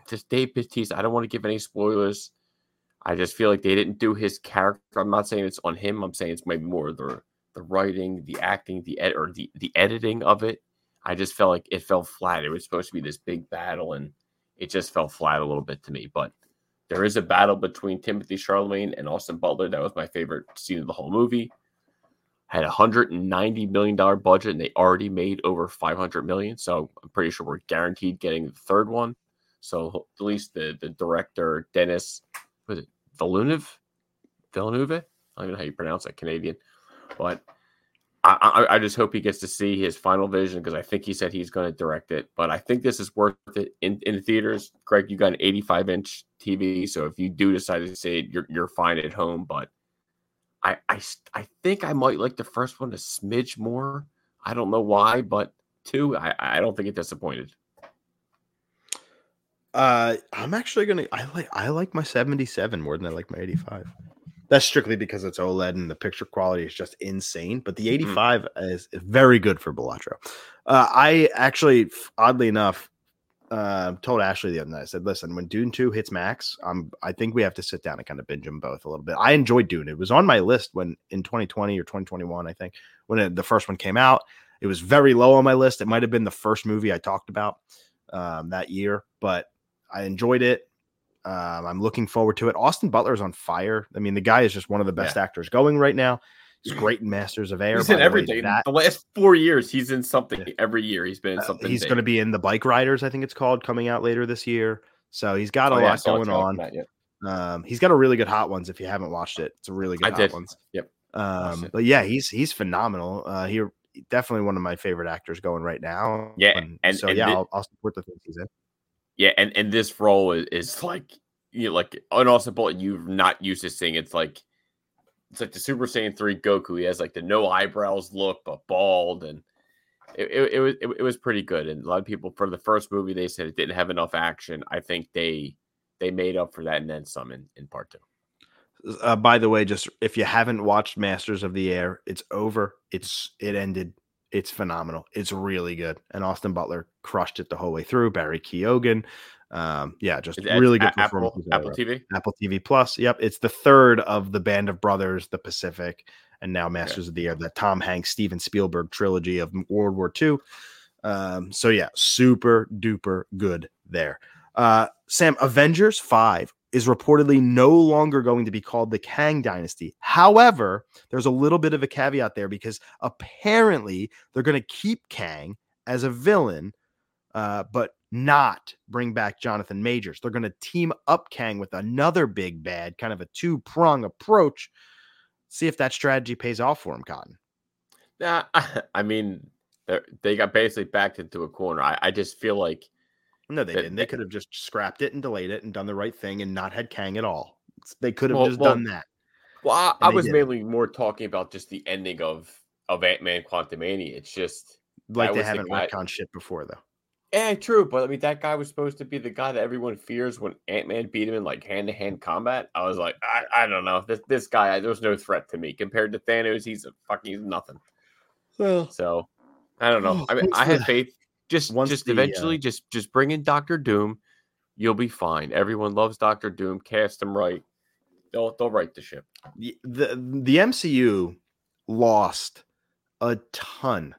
just Dave Bautista. I don't want to give any spoilers. I just feel like they didn't do his character. I'm not saying it's on him. I'm saying it's maybe more the the writing, the acting, the ed- or the the editing of it. I just felt like it fell flat. It was supposed to be this big battle, and it just fell flat a little bit to me. But there is a battle between Timothy Chalamet and Austin Butler. That was my favorite scene of the whole movie. Had a one hundred ninety million dollars budget, and they already made over five hundred million dollars. So I'm pretty sure we're guaranteed getting the third one. So at least the, the director, Dennis, was it Villeneuve? Villeneuve? I don't even know how you pronounce that, Canadian. But I, I, I just hope he gets to see his final vision, because I think he said he's going to direct it. But I think this is worth it in, in the theaters. Greg, you got an eighty-five inch T V, so if you do decide to see it, you're, you're fine at home. But I, I, I think I might like the first one a smidge more. I don't know why, but two, I, I don't think it disappointed. Uh, I'm actually gonna. I like. I like my seventy-seven more than I like my eighty-five. That's strictly because it's OLED and the picture quality is just insane. But the eighty-five mm. is very good for Balatro. Uh, I actually, oddly enough, uh, told Ashley the other night. I said, "Listen, when Dune two hits Max, I'm. I think we have to sit down and kind of binge them both a little bit." I enjoyed Dune. It was on my list when in twenty twenty or twenty twenty-one, I think, when it, the first one came out. It was very low on my list. It might have been the first movie I talked about um, that year, but I enjoyed it. Um, I'm looking forward to it. Austin Butler is on fire. I mean, the guy is just one of the best yeah. actors going right now. He's great in Masters of Air. He's in everything. That, the last four years, he's in something. Yeah. Every year, he's been in something. Uh, he's going to be in The Bike Riders, I think it's called, coming out later this year. So he's got a oh, lot yeah, going on. Um, he's got a really good Hot Ones. If you haven't watched it, it's a really good I Hot did. Ones. Yep. Um, but yeah, he's he's phenomenal. Uh, he definitely one of my favorite actors going right now. Yeah, and, and so and yeah, the, I'll, I'll support the things he's in. Yeah, and, and this role is, is like you know, like and also but you're not used to seeing. It's like it's like the Super Saiyan three Goku. He has like the no eyebrows look, but bald, and it it, it was it, it was pretty good. And a lot of people for the first movie they said it didn't have enough action. I think they they made up for that and then some in, in part two. Uh, by the way, just if you haven't watched Masters of the Air, it's over. It's it ended. It's phenomenal. It's really good. And Austin Butler crushed it the whole way through. Barry Keoghan. Um, yeah, just really good a- Apple, Apple T V? Apple T V Plus. Yep. It's the third of the Band of Brothers, The Pacific, and now Masters okay. of the Air, the Tom Hanks, Steven Spielberg trilogy of World War Two. Um, so yeah, super duper good there. Uh, Sam, Avengers five is reportedly no longer going to be called the Kang Dynasty. However, there's a little bit of a caveat there because apparently they're going to keep Kang as a villain, uh, but not bring back Jonathan Majors. They're going to team up Kang with another big bad, kind of a two-prong approach. See if that strategy pays off for him, Cotton. Yeah, I mean, they got basically backed into a corner. I, I just feel like No, they didn't. They could have just scrapped it and delayed it and done the right thing and not had Kang at all. They could have well, just well, done that. Well, I, I was didn't. mainly more talking about just the ending of, of Ant-Man Quantumania. It's just like they haven't the retconned shit before, though. Yeah, true. But I mean, that guy was supposed to be the guy that everyone fears when Ant-Man beat him in like hand-to-hand combat. I was like, I, I don't know. This this guy, there's no threat to me compared to Thanos. He's a fucking nothing. Well, so I don't know. I mean, I had faith. Just, Once just the, eventually, uh, just, just bring in Doctor Doom. You'll be fine. Everyone loves Doctor Doom. Cast him right. They'll, they'll right the ship. The, the the M C U lost a ton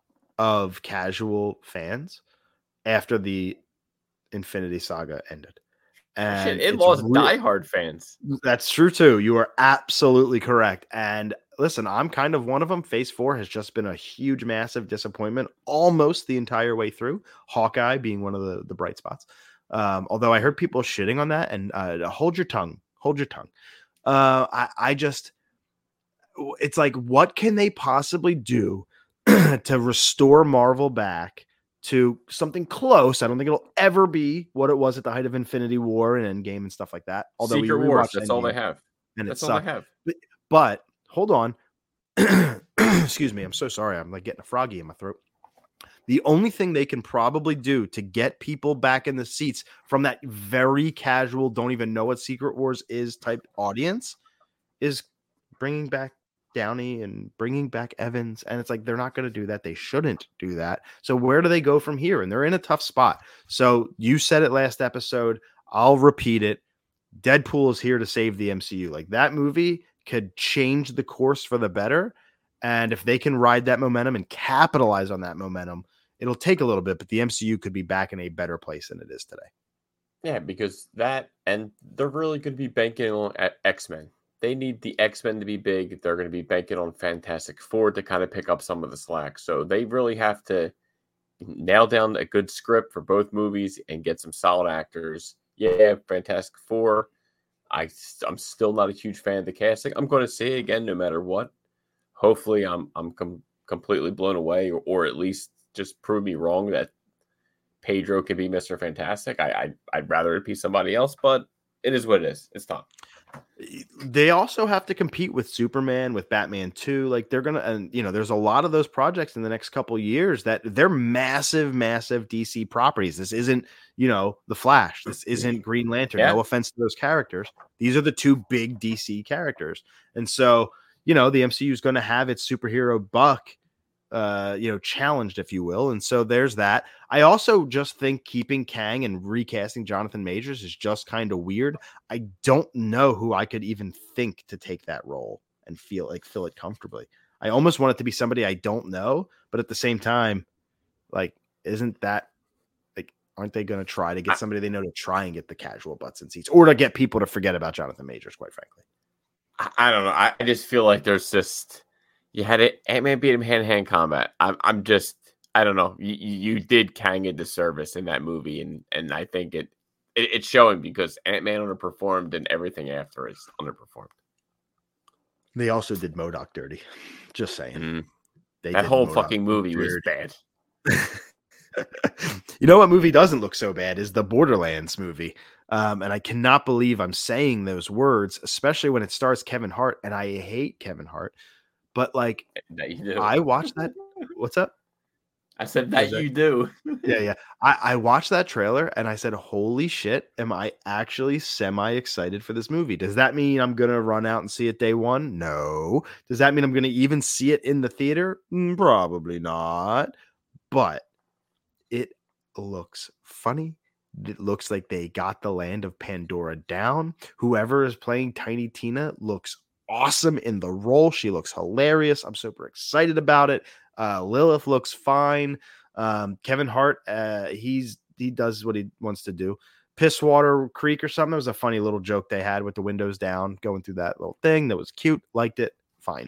of casual fans after the Infinity Saga ended. And Shit, it lost re- diehard fans. That's true too. You are absolutely correct. And listen, I'm kind of one of them. Phase four has just been a huge, massive disappointment almost the entire way through. Hawkeye being one of the, the bright spots. Um, although I heard people shitting on that, and uh, hold your tongue, hold your tongue. Uh, I, I just, it's like, what can they possibly do to restore Marvel back to something close? I don't think it'll ever be what it was at the height of Infinity War and Endgame and stuff like that. Although Secret we Wars, that's Endgame, all they have. And that's it all sucked. they have. But, but hold on. Excuse me. I'm so sorry. I'm like getting a froggy in my throat. The only thing they can probably do to get people back in the seats from that very casual, don't even know what Secret Wars is type audience is bringing back Downey and bringing back Evans. And it's like, they're not going to do that. They shouldn't do that. So where do they go from here? And they're in a tough spot. So you said it last episode. I'll repeat it. Deadpool is here to save the M C U. Like, that movie could change the course for the better. And if they can ride that momentum and capitalize on that momentum, it'll take a little bit, but the M C U could be back in a better place than it is today. Yeah, because that, and they're really going to be banking on X-Men. They need the X-Men to be big. They're going to be banking on Fantastic Four to kind of pick up some of the slack. So they really have to nail down a good script for both movies and get some solid actors. Yeah, Fantastic Four. I, I'm still not a huge fan of the casting. I'm going to say it again no matter what. Hopefully I'm I'm com- completely blown away, or, or at least just prove me wrong that Pedro could be Mister Fantastic. I, I I'd rather it be somebody else, but it is what it is. It's time. They also have to compete with Superman, with Batman two. Like, they're gonna, and you know, there's a lot of those projects in the next couple of years that they're massive, massive D C properties. This isn't, you know, the Flash. This isn't Green Lantern. Yeah. No offense to those characters. These are the two big D C characters, and so, you know, the M C U is going to have its superhero buck, uh, you know, challenged, if you will. And so there's that. I also just think keeping Kang and recasting Jonathan Majors is just kind of weird. I don't know who I could even think to take that role and feel like fill it comfortably. I almost want it to be somebody I don't know, but at the same time, like, isn't that like, aren't they going to try to get somebody they know to try and get the casual butts in seats, or to get people to forget about Jonathan Majors, quite frankly? I don't know. I just feel like there's just, you had it. Ant-Man beat him hand-to-hand combat. I'm, I'm just, I don't know. You, you did Kang a disservice in that movie, and and I think it, it it's showing, because Ant-Man underperformed and everything after is underperformed. They also did MODOK dirty. Just saying. Mm-hmm. They that whole MODOK fucking movie dirty. was bad. You know what movie doesn't look so bad is the Borderlands movie. Um, and I cannot believe I'm saying those words, especially when it stars Kevin Hart. And I hate Kevin Hart. But like, that you do. I watched that. What's up? I said that, that you do. yeah, yeah. I, I watched that trailer and I said, holy shit, am I actually semi-excited for this movie? Does that mean I'm going to run out and see it day one? No. Does that mean I'm going to even see it in the theater? Mm, probably not. But it looks funny. It looks like they got the land of Pandora down. Whoever is playing Tiny Tina looks awesome in the role. She looks hilarious. I'm super excited about it. Uh, Lilith looks fine. Um, Kevin Hart, uh, he's he does what he wants to do. Pisswater Creek or something. That was a funny little joke they had with the windows down, going through that little thing. That was cute. Liked it. Fine.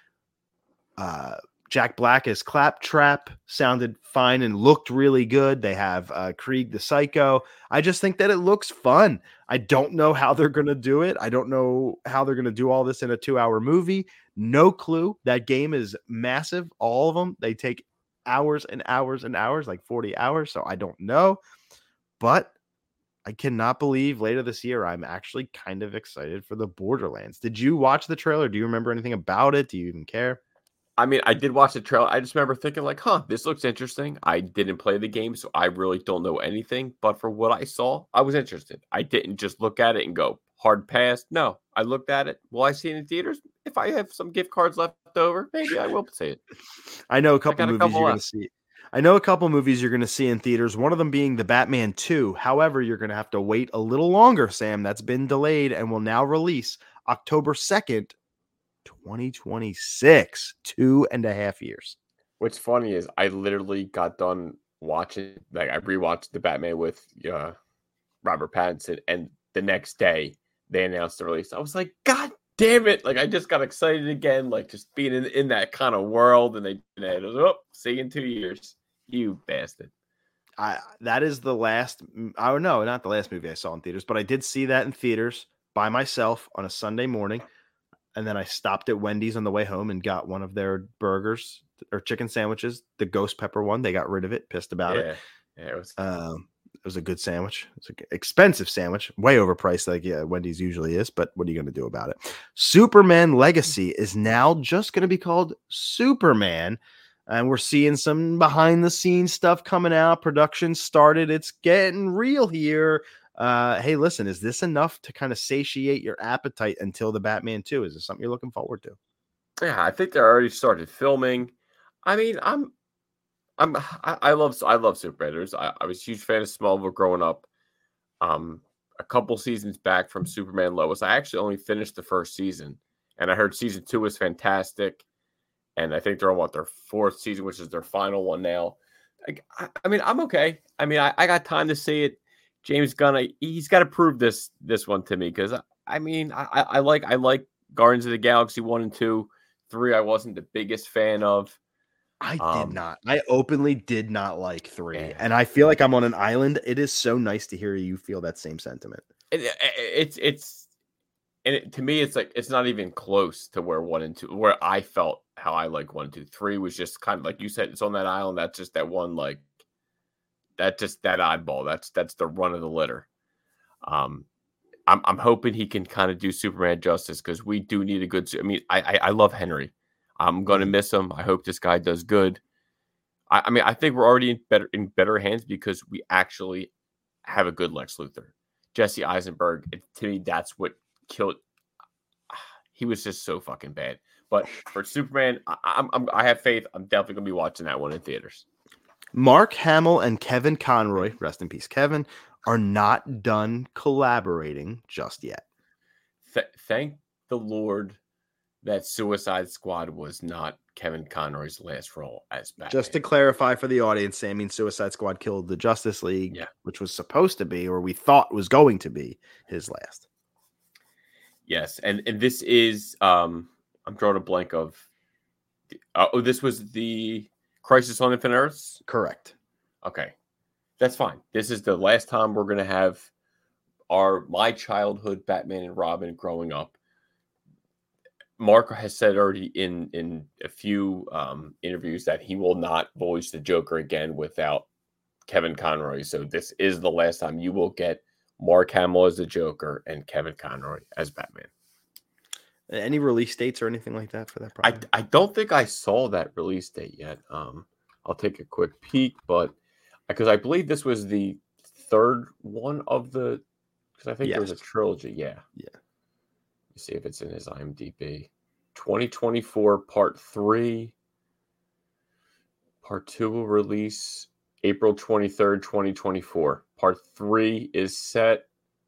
Uh, Jack Black as Claptrap sounded fine and looked really good. They have uh, Krieg the Psycho. I just think that it looks fun. I don't know how they're going to do it. I don't know how they're going to do all this in a two-hour movie. No clue. That game is massive. All of them. They take hours and hours and hours, like forty hours. So I don't know. But I cannot believe later this year I'm actually kind of excited for the Borderlands. Did you watch the trailer? Do you remember anything about it? Do you even care? I mean, I did watch the trailer. I just remember thinking like, huh, this looks interesting. I didn't play the game, so I really don't know anything. But for what I saw, I was interested. I didn't just look at it and go, hard pass. No, I looked at it. Will I see it in theaters? If I have some gift cards left over, maybe I will see it. I know a couple I movies a couple you're going to see. I know a couple movies you're going to see in theaters, one of them being the Batman two. However, you're going to have to wait a little longer, Sam. That's been delayed and will now release October second, twenty twenty-six, two and a half years. What's funny is I literally got done watching, like I rewatched the Batman with uh, Robert Pattinson, and the next day they announced the release. I was like, God damn it. Like, I just got excited again, like just being in, in that kind of world. And they, and it was, oh, see you in two years. You bastard. I, that is the last, I don't know, not the last movie I saw in theaters, but I did see that in theaters by myself on a Sunday morning. And then I stopped at Wendy's on the way home and got one of their burgers or chicken sandwiches, the ghost pepper one. They got rid of it, pissed about yeah. it. Yeah, it was. Um, it was a good sandwich. It's an expensive sandwich, way overpriced, like yeah, Wendy's usually is. But what are you going to do about it? Superman Legacy is now just going to be called Superman. And we're seeing some behind the scenes stuff coming out. Production started. It's getting real here. Uh, hey, listen, is this enough to kind of satiate your appetite until the Batman two? Is this something you're looking forward to? Yeah, I think they already started filming. I mean, I'm, I'm, I, I love, I love Superman. I, I was a huge fan of Smallville growing up. Um, a couple seasons back from Superman Lois, I actually only finished the first season, and I heard season two was fantastic. And I think they're on what their fourth season, which is their final one now. Like, I, I mean, I'm okay. I mean, I, I got time to see it. James Gunn, I, he's got to prove this this one to me because I, I mean, I, I like I like Guardians of the Galaxy one and two, three. I wasn't the biggest fan of. I did Um, not. I openly did not like three, yeah. and I feel like I'm on an island. It is so nice to hear you feel that same sentiment. It, it, it's it's and it, to me, it's like it's not even close to where one and two, where I felt how I like one, two, three was just kind of like you said, it's on that island. That's just that one, like that, just that oddball. That's that's the run of the litter. Um, I'm I'm hoping he can kind of do Superman justice because we do need a good. I mean, I I, I love Henry. I'm gonna Mhm. miss him. I hope this guy does good. I, I mean, I think we're already in better in better hands because we actually have a good Lex Luthor, Jesse Eisenberg. It, to me, that's what killed. He was just so fucking bad. But for Superman, I, I'm, I'm I have faith. I'm definitely gonna be watching that one in theaters. Mark Hamill and Kevin Conroy, rest in peace, Kevin, are not done collaborating just yet. Th- thank the Lord that Suicide Squad was not Kevin Conroy's last role as Batman. Just to clarify for the audience, I mean, Suicide Squad killed the Justice League, yeah. which was supposed to be, or we thought was going to be, his last. Yes, and and this is um, I'm drawing a blank of. Uh, oh, this was the Crisis on Infinite Earths? Correct. Okay. That's fine. This is the last time we're going to have our my childhood Batman and Robin growing up. Mark has said already in, in a few um, interviews that he will not voice the Joker again without Kevin Conroy. So this is the last time you will get Mark Hamill as the Joker and Kevin Conroy as Batman. Any release dates or anything like that for that project? I, I don't think I saw that release date yet. Um, I'll take a quick peek, but because I believe this was the third one of the, because I think yes. there was a trilogy. Yeah. Yeah. Let's see if it's in his IMDb. twenty twenty-four part three. Part two will release April twenty-third, twenty twenty-four. Part three is set.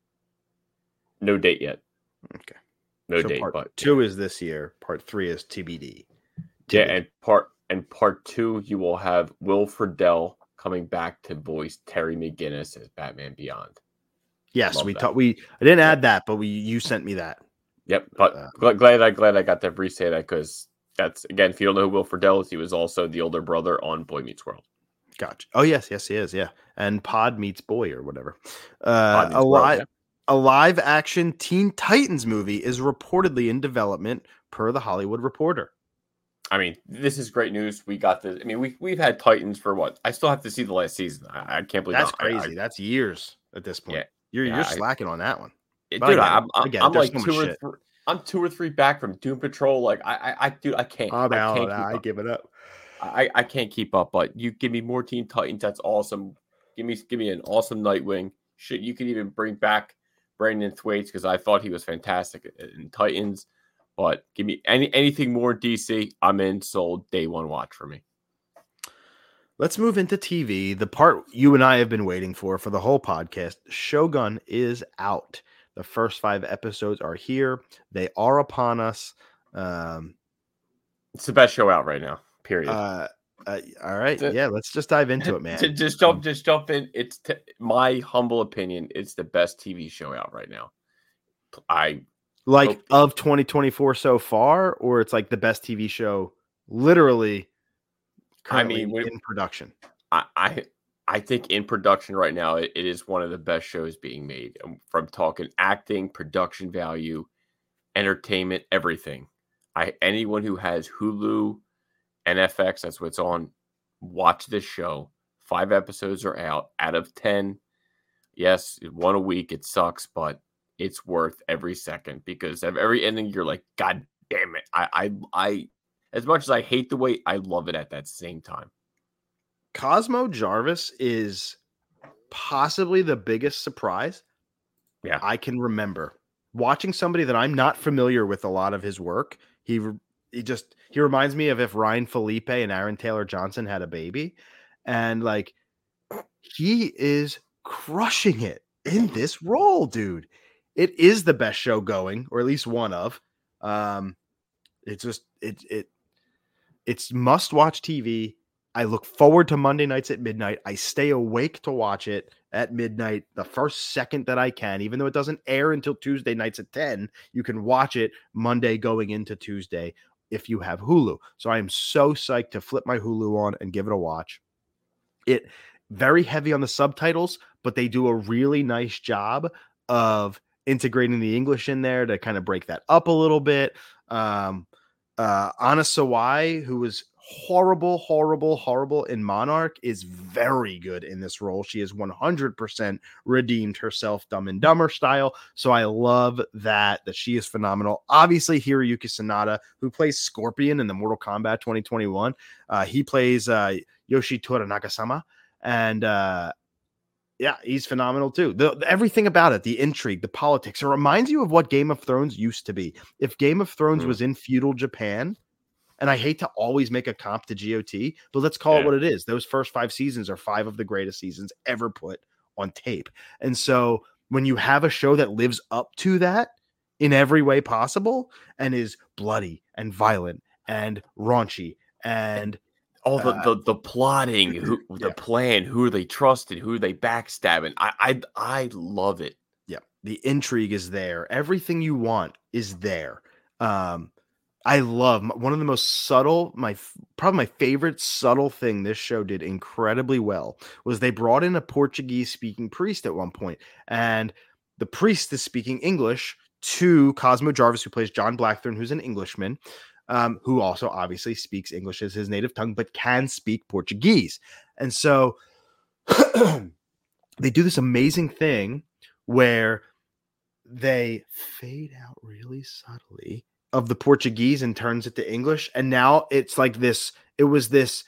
No date yet. Okay. No so date, part but two is this year. Part three is T B D. Yeah, and part and part two, you will have Will Friedle coming back to voice Terry McGinnis as Batman Beyond. Yes, Love we that. talked. We I didn't add that, but we you sent me that. Yep, but Uh, glad, glad I glad I got to re-say that because that's again, if you don't know who Will Friedle is, he was also the older brother on Boy Meets World. Gotcha. Oh yes, yes, he is. Yeah, and Pod Meets Boy or whatever. Uh, Pod Meets a World, live yeah. a live action Teen Titans movie is reportedly in development, per the Hollywood Reporter. I mean, this is great news. We got this. I mean, we we've had Titans for what? I still have to see the last season. I, I can't believe That's that. crazy. I, I, That's years at this point. Yeah, you're yeah, you're I- slacking on that one. It, But I dude, get it. I'm I I'm, get it. I'm There's like so much two or shit. three. I'm two or three back from Doom Patrol. Like I, I, I dude, I can't. I'm I out. can't keep I up. give it up. I, I can't keep up. But you give me more Teen Titans. That's awesome. Give me give me an awesome Nightwing. Shit, you could even bring back Brandon Thwaites because I thought he was fantastic in Titans. But give me any anything more D C. I'm in. Sold. Day one watch for me. Let's move into T V. The part you and I have been waiting for for the whole podcast. Shogun is out. The first five episodes are here. They are upon us. Um, It's the best show out right now. Period. uh, uh, all right. The- Yeah, let's just dive into it, man. just, just jump, just jump in. It's t- my humble opinion. It's the best T V show out right now. I Like Hope- of twenty twenty-four so far, or it's like the best T V show literally currently I mean, we- in production. I, I I think in production right now, it, it is one of the best shows being made. Um, From talking acting, production value, entertainment, everything. I anyone who has Hulu and F X, that's what's on. Watch this show. Five episodes are out. Out of ten, yes, one a week. It sucks, but it's worth every second because of every ending, you're like, God damn it! I I I. As much as I hate the wait, I love it at that same time. Cosmo Jarvis is possibly the biggest surprise Yeah. I can remember. Watching somebody that I'm not familiar with a lot of his work, he he just he reminds me of if Ryan Felipe and Aaron Taylor Johnson had a baby, and like he is crushing it in this role, dude. It is the best show going, or at least one of. Um, it's just it it it's must watch T V. I look forward to Monday nights at midnight. I stay awake to watch it at midnight the first second that I can, even though it doesn't air until Tuesday nights at ten. You can watch it Monday going into Tuesday if you have Hulu. So I am so psyched to flip my Hulu on and give it a watch. It very heavy on the subtitles, but they do a really nice job of integrating the English in there to kind of break that up a little bit. Um, uh, Anna Sawai, who was horrible, horrible, horrible in Monarch, is very good in this role. She has one hundred percent redeemed herself Dumb and Dumber style. So I love that, that she is phenomenal. Obviously, Hiroyuki Sanada, who plays Scorpion in the Mortal Kombat twenty twenty-one, uh, he plays uh, Yoshitora Nagasama. And uh, yeah, he's phenomenal too. The, the everything about it, the intrigue, the politics, it reminds you of what Game of Thrones used to be. If Game of Thrones mm. was in feudal Japan, and I hate to always make a comp to G O T, but let's call yeah. it what it is. Those first five seasons are five of the greatest seasons ever put on tape. And so when you have a show that lives up to that in every way possible and is bloody and violent and raunchy and all the, uh, the the plotting, who, yeah. the plan, who are they trusted, who are they backstabbing? I, I I love it. Yeah, the intrigue is there. Everything you want is there. Um, I love one of the most subtle, my probably my favorite subtle thing this show did incredibly well was they brought in a Portuguese speaking priest at one point, and the priest is speaking English to Cosmo Jarvis, who plays John Blackthorne, who's an Englishman. Um, who also obviously speaks English as his native tongue, but can speak Portuguese. And so they do this amazing thing where they fade out really subtly of the Portuguese and turns it to English. And now it's like this, it was this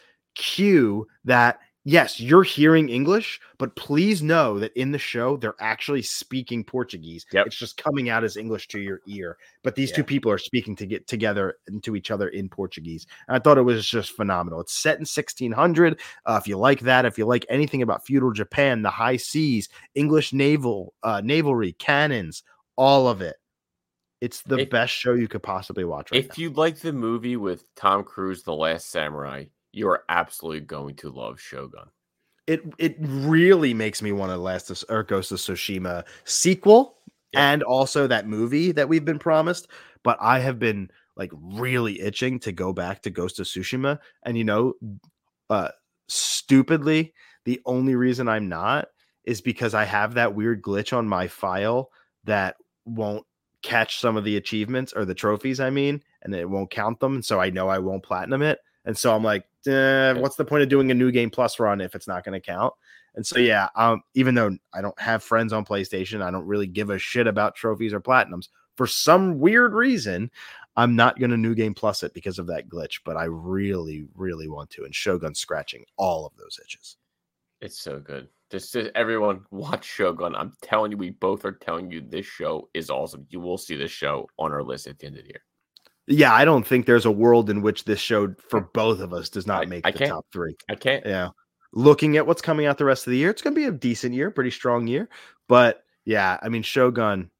cue that, yes, you're hearing English, but please know that in the show, they're actually speaking Portuguese. Yep. It's just coming out as English to your ear. But these yeah. two people are speaking to get together and to each other in Portuguese. And I thought it was just phenomenal. It's set in sixteen hundred. Uh, if you like that, if you like anything about feudal Japan, the high seas, English naval, uh, navalry, cannons, all of it. It's the if, best show you could possibly watch right If now. you like the movie with Tom Cruise, The Last Samurai, you are absolutely going to love Shogun. It it really makes me want to Last of, or Ghost of Tsushima sequel yeah. and also that movie that we've been promised. But I have been like really itching to go back to Ghost of Tsushima. And, you know, uh, stupidly, the only reason I'm not is because I have that weird glitch on my file that won't catch some of the achievements or the trophies, I mean, and it won't count them. And so I know I won't platinum it. And so I'm like, eh, what's the point of doing a New Game Plus run if it's not going to count? And so, yeah, um, even though I don't have friends on PlayStation, I don't really give a shit about trophies or platinums. For some weird reason, I'm not going to New Game Plus it because of that glitch, but I really, really want to. And Shogun's scratching all of those itches. It's so good. Just, just everyone watch Shogun. I'm telling you, we both are telling you this show is awesome. You will see this show on our list at the end of the year. Yeah, I don't think there's a world in which this show for both of us does not I, make I the can't. top three. I can't. Yeah. Looking at what's coming out the rest of the year, it's going to be a decent year, pretty strong year. But yeah, I mean, Shogun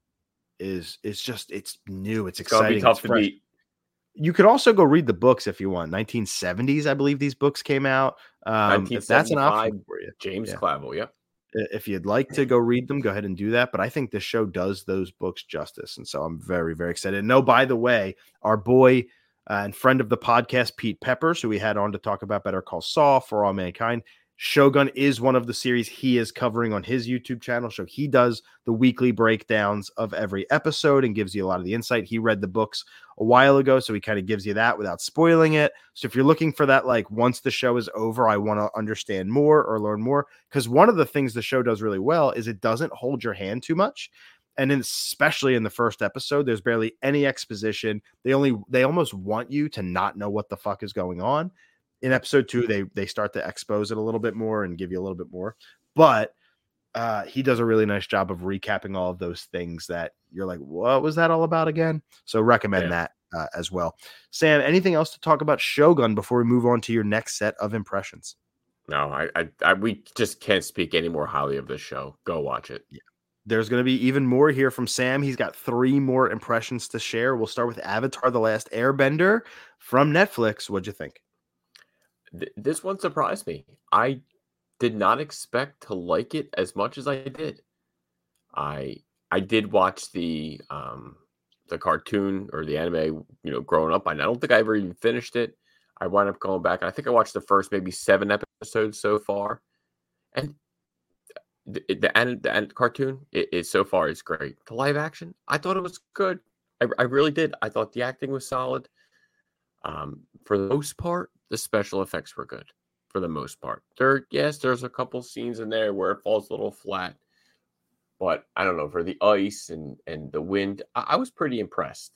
is it's just it's new, it's, it's exciting. It's tough it's to beat. You could also go read the books if you want. nineteen seventies, I believe these books came out. Um, if that's an option for you, James yeah. Clavell. Yep. If you'd like to go read them, go ahead and do that. But I think the show does those books justice. And so I'm very, very excited. No, by the way, our boy uh, and friend of the podcast, Pete Peppers, who we had on to talk about Better Call Saul, For All Mankind, Shogun is one of the series he is covering on his YouTube channel. So he does the weekly breakdowns of every episode and gives you a lot of the insight. He read the books a while ago, so he kind of gives you that without spoiling it. So if you're looking for that, like once the show is over, I want to understand more or learn more, because one of the things the show does really well is it doesn't hold your hand too much. And then especially in the first episode, there's barely any exposition. They only they almost want you to not know what the fuck is going on. In episode two, they they start to expose it a little bit more and give you a little bit more. But uh, he does a really nice job of recapping all of those things that you're like, what was that all about again? So recommend yeah. that uh, as well. Sam, anything else to talk about Shogun before we move on to your next set of impressions? No, I, I, I we just can't speak any more highly of this show. Go watch it. Yeah. There's going to be even more here from Sam. He's got three more impressions to share. We'll start with Avatar: The Last Airbender from Netflix. What'd you think? Th- this one surprised me. I did not expect to like it as much as I did. I I did watch the um the cartoon or the anime, you know, growing up. I don't think I ever even finished it. I wound up going back. I think I watched the first maybe seven episodes so far, and the the, the, the cartoon it, it so far is great. The live action, I thought it was good. I, I really did. I thought the acting was solid. Um, for the most part, the special effects were good. For the most part, there yes, there's a couple scenes in there where it falls a little flat, but I don't know, for the ice and and the wind, I, I was pretty impressed.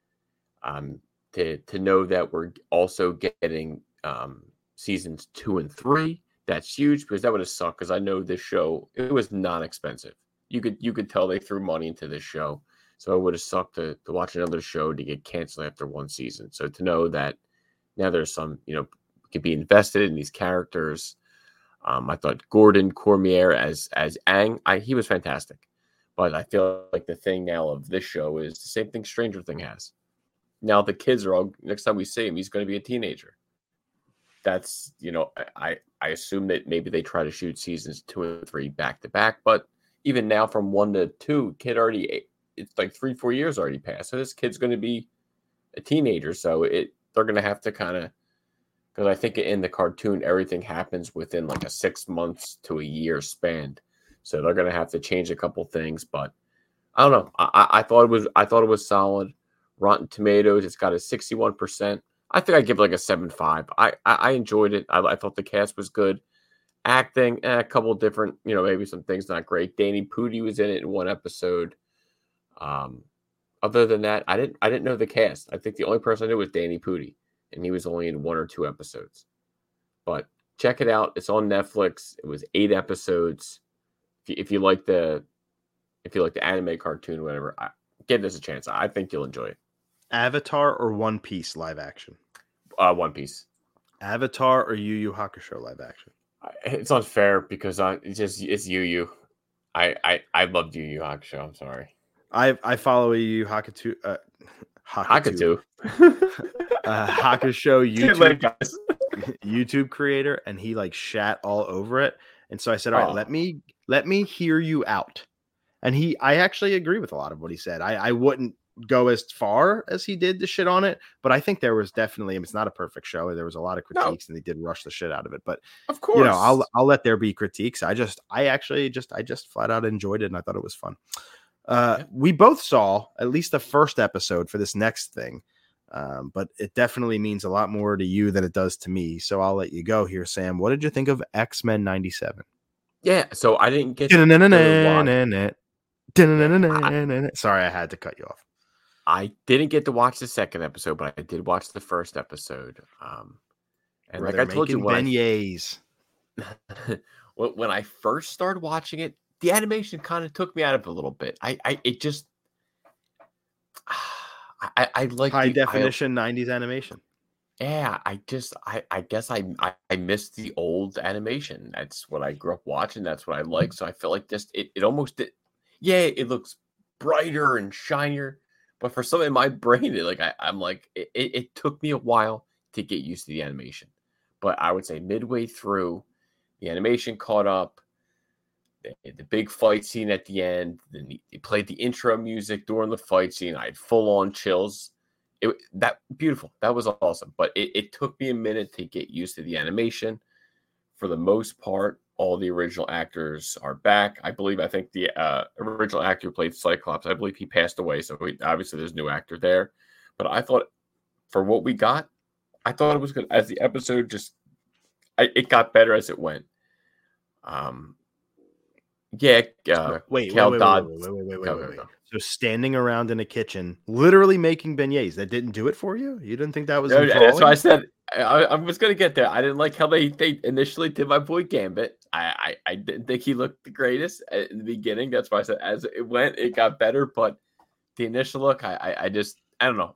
Um, to to know that we're also getting um seasons two and three, that's huge because that would have sucked. Because I know this show, it was not expensive. You could you could tell they threw money into this show, so it would have sucked to to watch another show to get canceled after one season. So to know that now there's some, you know, can be invested in these characters. Um, I thought Gordon Cormier as as Aang, I, he was fantastic. But I feel like the thing now of this show is the same thing Stranger Thing has. Now the kids are all, next time we see him, he's going to be a teenager. That's, you know, I, I assume that maybe they try to shoot seasons two and three back to back. But even now from one to two, kid already, it's like three, four years already passed. So this kid's going to be a teenager. So it they're going to have to kind of, because I think in the cartoon, everything happens within like a six months to a year span. So they're going to have to change a couple things. But I don't know. I, I thought it was I thought it was solid. Rotten Tomatoes, it's got a sixty-one percent. I think I'd give it like a seven point five. I, I, I enjoyed it. I, I thought the cast was good. Acting, eh, a couple different, you know, maybe some things not great. Danny Pudi was in it in one episode. Um, other than that, I didn't I didn't know the cast. I think the only person I knew was Danny Pudi, and he was only in one or two episodes. But check it out. It's on Netflix. It was eight episodes. If you, if you like the if you like the anime cartoon, whatever, I, give this a chance. I think you'll enjoy it. Avatar or One Piece live action? Uh, One Piece. Avatar or Yu Yu Hakusho live action? It's unfair because I it's just it's Yu Yu. I I I loved Yu Yu Hakusho. I'm sorry. I I follow a Yu Yu Hakuto, uh, Hakuto. uh, Hakusho YouTube YouTube creator, and he like shat all over it. And so I said, all right, oh. let me let me hear you out. And he, I actually agree with a lot of what he said. I, I wouldn't go as far as he did to shit on it, but I think there was definitely, I mean, it's not a perfect show. There was a lot of critiques, no. and they did rush the shit out of it. But of course, you know, I'll I'll let there be critiques. I just, I actually just, I just flat out enjoyed it, and I thought it was fun. Uh, yeah. We both saw at least the first episode for this next thing, um, but it definitely means a lot more to you than it does to me. So I'll let you go here, Sam. What did you think of X-Men ninety-seven? Yeah, so I didn't get to I, Sorry, I had to cut you off. I didn't get to watch the second episode, but I did watch the first episode. Um, and Where like I told you, when beignets. I, when I first started watching it, the animation kind of took me out of it a little bit. I, I it just, I, I like high the, definition I, nineties animation. Yeah, I just, I, I guess I, I, I missed the old animation. That's what I grew up watching. That's what I like. So I feel like just it, it almost did. Yeah, it looks brighter and shinier, but for some in my brain, it, like I, I'm like, it, it took me a while to get used to the animation. But I would say midway through, the animation caught up. The, the big fight scene at the end, then they played the intro music during the fight scene. I had full on chills. It that beautiful. That was awesome. But it, it took me a minute to get used to the animation. For the most part, all the original actors are back. I believe, I think the uh, original actor who played Cyclops, I believe he passed away. So we, obviously there's a new actor there. But I thought for what we got, I thought it was good. As the episode just, I, it got better as it went. Um, yeah. Uh, wait, Cal wait, wait, Dodd. wait, wait, wait, wait, wait, wait, wait. So standing around in a kitchen, literally making beignets, that didn't do it for you? You didn't think that was no, that's why I said I, I was going to get there. I didn't like how they, they initially did my boy Gambit. I, I, I didn't think he looked the greatest in the beginning. That's why I said as it went, it got better. But the initial look, I, I, I just, I don't know. The,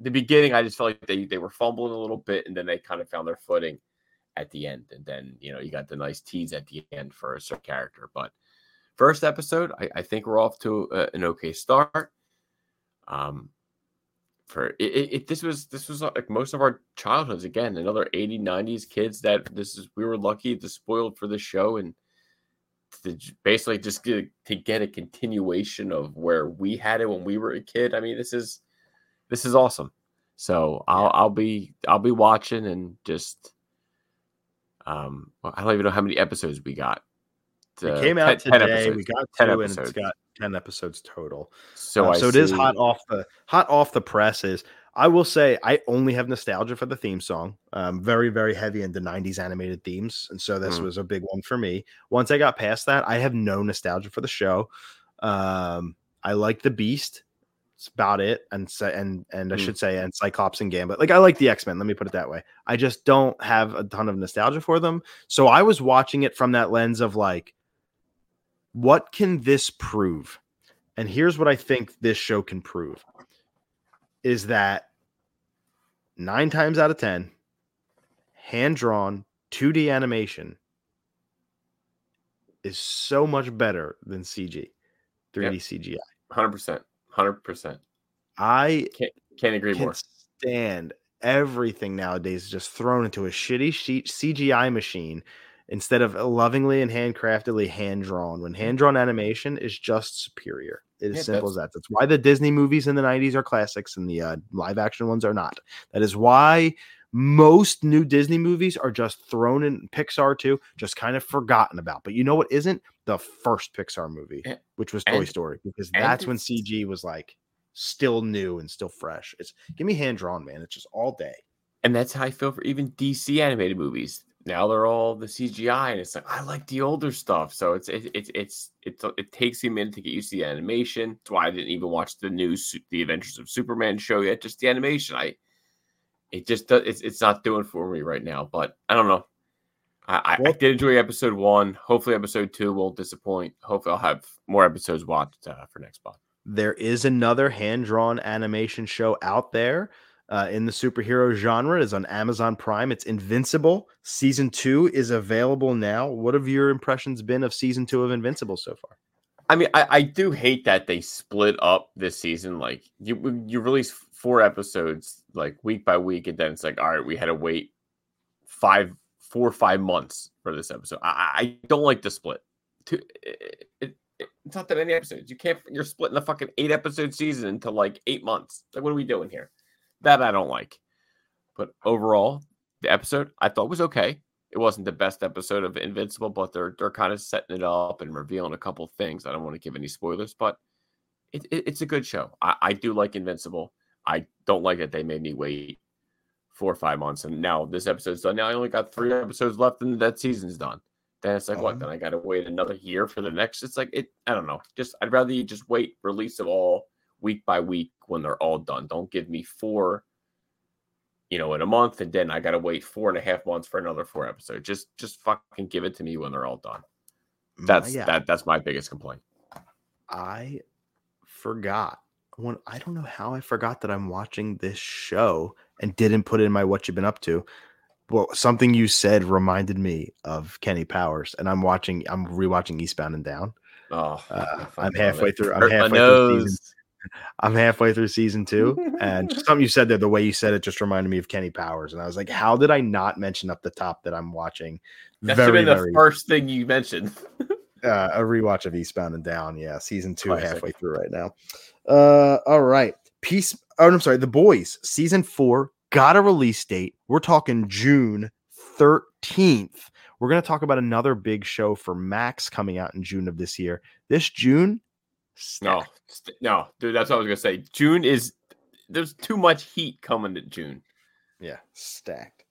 the beginning, I just felt like they, they were fumbling a little bit, and then they kind of found their footing at the end. And then, you know, you got the nice tease at the end for a certain character. But first episode, I, I think we're off to a, an okay start. Um, for it, it, it, this was this was like most of our childhoods. Again, another eighties, nineties kids that this is we were lucky to spoiled for the show, and to basically just get, to get a continuation of where we had it when we were a kid. I mean, this is this is awesome. So I'll I'll be I'll be watching and just um I don't even know how many episodes we got. It came out ten, today. ten we got two, and it's got ten episodes total. So, uh, so it is hot off the hot off the presses. I will say I only have nostalgia for the theme song. Um, very very heavy into nineties animated themes, and so this mm. was a big one for me. Once I got past that, I have no nostalgia for the show. Um, I like the Beast. It's about it, and and and I mm. should say, and Cyclops and Gambit. Like I like the X-Men. Let me put it that way. I just don't have a ton of nostalgia for them. So I was watching it from that lens of like, what can this prove? And here's what I think this show can prove is that nine times out of ten, hand-drawn two D animation is so much better than C G, three D yep. C G I. one hundred percent. one hundred percent. I can't, can't agree can't more. Stand everything nowadays is just thrown into a shitty sheet C G I machine instead of lovingly and handcraftedly hand-drawn, when hand-drawn animation is just superior. It is yeah, simple as that. That's why the Disney movies in the nineties are classics and the uh, live-action ones are not. That is why most new Disney movies are just thrown in, Pixar too, just kind of forgotten about. But you know what isn't? The first Pixar movie, and, which was Toy and, Story, because that's when C G was like still new and still fresh. It's give me hand-drawn, man. It's just all day. And that's how I feel for even D C animated movies. Now they're all the C G I, and it's like I like the older stuff. So it's it, it, it's it's it takes you a minute to get used to the animation. That's why I didn't even watch the new The Adventures of Superman show yet. Just the animation, I it just does, it's it's not doing for me right now. But I don't know. I, well, I did enjoy episode one. Hopefully, episode two won't disappoint. Hopefully, I'll have more episodes watched uh, for next month. There is another hand-drawn animation show out there. Uh, in the superhero genre. It is on Amazon Prime. It's Invincible. Season two is available now. What have your impressions been of season two of Invincible so far? I mean, I, I do hate that they split up this season. Like you, you release four episodes like week by week, and then it's like, all right, we had to wait five, four or five months for this episode. I, I don't like the split. Two, it, it, it's not that many episodes. You can't. You're splitting a fucking eight episode season into like eight months. Like, what are we doing here? That I don't like. But overall, the episode I thought was okay. It wasn't the best episode of Invincible, but they're they're kind of setting it up and revealing a couple things. I don't want to give any spoilers, but it, it, it's a good show. I, I do like Invincible. I don't like that they made me wait four or five months, and now this episode's done. Now I only got three episodes left, and that season's done. Then it's like, um, what? Then I got to wait another year for the next. It's like it. I don't know. Just I'd rather you just wait, release them all week by week when they're all done. Don't give me four, you know, in a month, and then I got to wait four and a half months for another four episodes. Just, just fucking give it to me when they're all done. That's yeah. that. That's my biggest complaint. I forgot. When I don't know how I forgot that I'm watching this show and didn't put it in my what you've been up to. Well, something you said reminded me of Kenny Powers, and I'm watching. I'm rewatching Eastbound and Down. Oh, uh, I'm halfway through. I'm halfway through season. I'm halfway through season two, and just something you said there, the way you said it just reminded me of Kenny Powers, and I was like, "How did I not mention up the top that I'm watching?" That should be the very, first thing you mentioned. uh, a rewatch of Eastbound and Down, yeah, season two, Classic. Halfway through right now. Uh, all right, Peace. Oh, I'm sorry, The Boys, season four got a release date. We're talking June thirteenth. We're going to talk about another big show for Max coming out in June of this year. This June. Stacked. No, no, dude, that's what I was gonna say. June is there's too much heat coming to June. Yeah, stacked.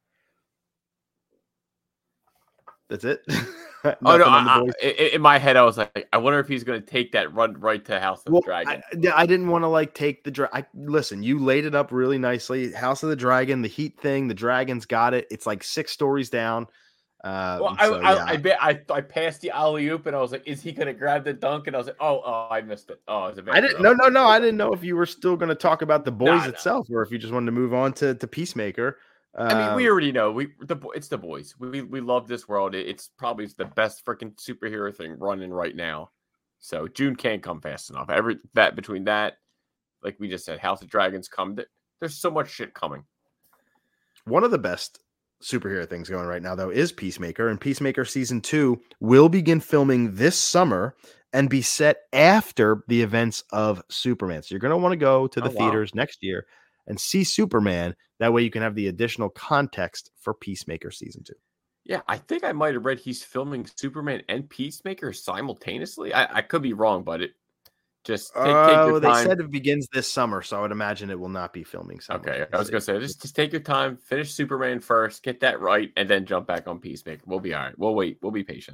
That's it. oh no, I, I, in my head I was like, I wonder if he's gonna take that run right to House of well, the Dragon. I, I didn't want to like take the dragon. Listen, you laid it up really nicely. House of the Dragon, the heat thing, the dragons got it. It's like six stories down. Uh, Well, I so I yeah, I bet I I passed the alley oop and I was like, is he gonna grab the dunk? And I was like, oh oh, I missed it. Oh, it's a I bad didn't. throw. No, no, no. I didn't know if you were still going to talk about the boys Nah, nah. itself, or if you just wanted to move on to to Peacemaker. I mean, we Um, already know we the bo- it's the boys. We we love this world. It- It's probably the best freaking superhero thing running right now. So June can't come fast enough. Every that between that, like we just said, House of Dragons come. th- There's so much shit coming. one of the best superhero things going right now, though, is Peacemaker, and Peacemaker season two will begin filming this summer and be set after the events of Superman. So you're going to want to go to the Oh, wow. theaters next year and see Superman. That way, you can have the additional context for Peacemaker season two. Yeah, I think I might have read he's filming Superman and Peacemaker simultaneously. I, I could be wrong, but it just take take Oh, your they time. said it begins this summer, so I would imagine it will not be filming. Okay, I was gonna say just just take your time, finish Superman first, get that right, and then jump back on Peacemaker. We'll be all right. We'll wait. We'll be patient.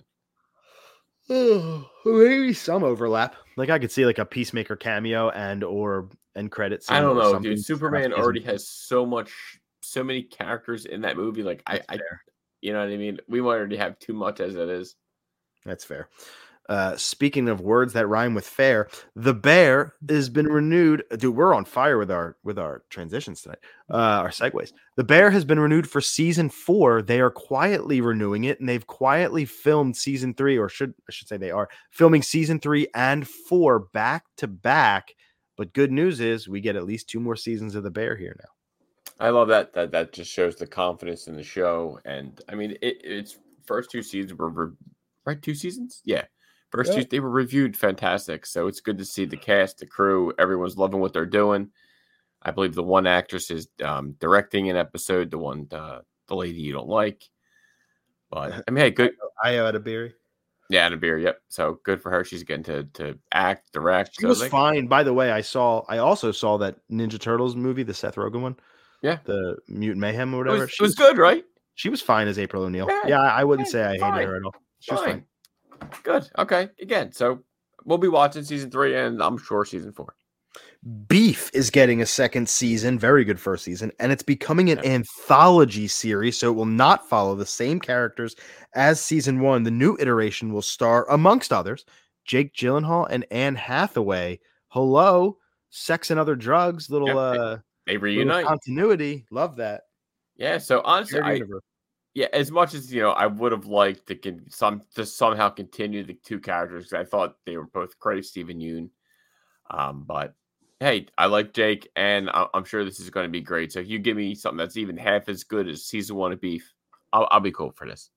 Oh, maybe some overlap. Like I could see like a Peacemaker cameo and or end credits. I don't or know, something dude. Superman season already two. has so much, so many characters in that movie. Like I, That's I, fair. you know what I mean. We might already have too much as it is. That's fair. Uh, speaking of words that rhyme with fair, The Bear has been renewed. Dude, we're on fire with our with our transitions tonight. Uh, our segues. The Bear has been renewed for season four. They are quietly renewing it, and they've quietly filmed season three, or should I should say they are filming season three and four back to back. But good news is we get at least two more seasons of The Bear here now. I love that. That that just shows the confidence in the show. And I mean, it, it's first two seasons were re- right. Two seasons, yeah. First Yeah. two, they were reviewed fantastic. So it's good to see the cast, the crew, everyone's loving what they're doing. I believe the one actress is um, directing an episode, the one uh, the lady you don't like. But I mean, hey, good. Io Adebiri. Yeah, and a beer. Yep. So good for her. She's getting to to act, direct. She so was they- fine. By the way, I saw. I also saw that Ninja Turtles movie, the Seth Rogen one. Yeah. The Mutant Mayhem or It whatever. was, She it was good, right? She was fine as April O'Neil. Yeah, Yeah, I wouldn't yeah, say I hated fine. her at all. She was Fine. fine. Good. Okay. Again, so we'll be watching season three, and I'm sure season four. Beef is getting a second season, very good first season, and it's becoming an anthology series, so it will not follow the same characters as season one. The new iteration will star, amongst others, Jake Gyllenhaal and Anne Hathaway. Hello, Sex and Other Drugs, little Yep, they- uh They little reunite. continuity. Love that. Yeah. So honestly, Shared I, universe. yeah, as much as you know, I would have liked to con- some to somehow continue the two characters because I thought they were both great, Stephen Yoon. Um, but hey, I like Jake, and I- I'm sure this is going to be great. So if you give me something that's even half as good as season one of Beef, I'll, I'll be cool for this.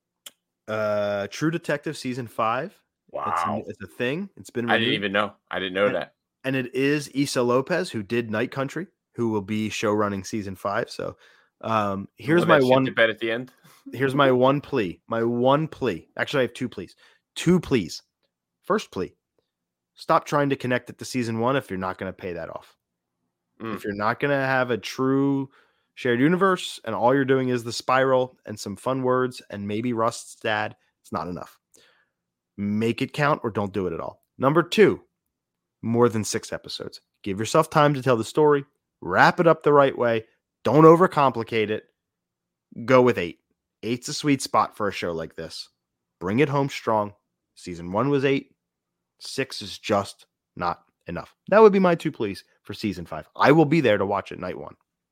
Uh True Detective season five. Wow, It's, it's a thing. It's been I renewed. didn't even know. I didn't know And- that. And it is Issa Lopez, who did Night Country, who will be show running season five. So um here's Well, my that shit one to bed at the end. here's my one plea. My one plea. Actually, I have two pleas. Two pleas. First plea. Stop trying to connect it to season one if you're not going to pay that off. Mm. If you're not going to have a true shared universe and all you're doing is the spiral and some fun words and maybe Rust's dad, it's not enough. Make it count or don't do it at all. Number two, more than six episodes. Give yourself time to tell the story. Wrap it up the right way. Don't overcomplicate it. Go with eight. Eight's a sweet spot for a show like this. Bring it home strong. Season one was eight. Six is just not enough. That would be my two pleas for season five. I will be there to watch it night one.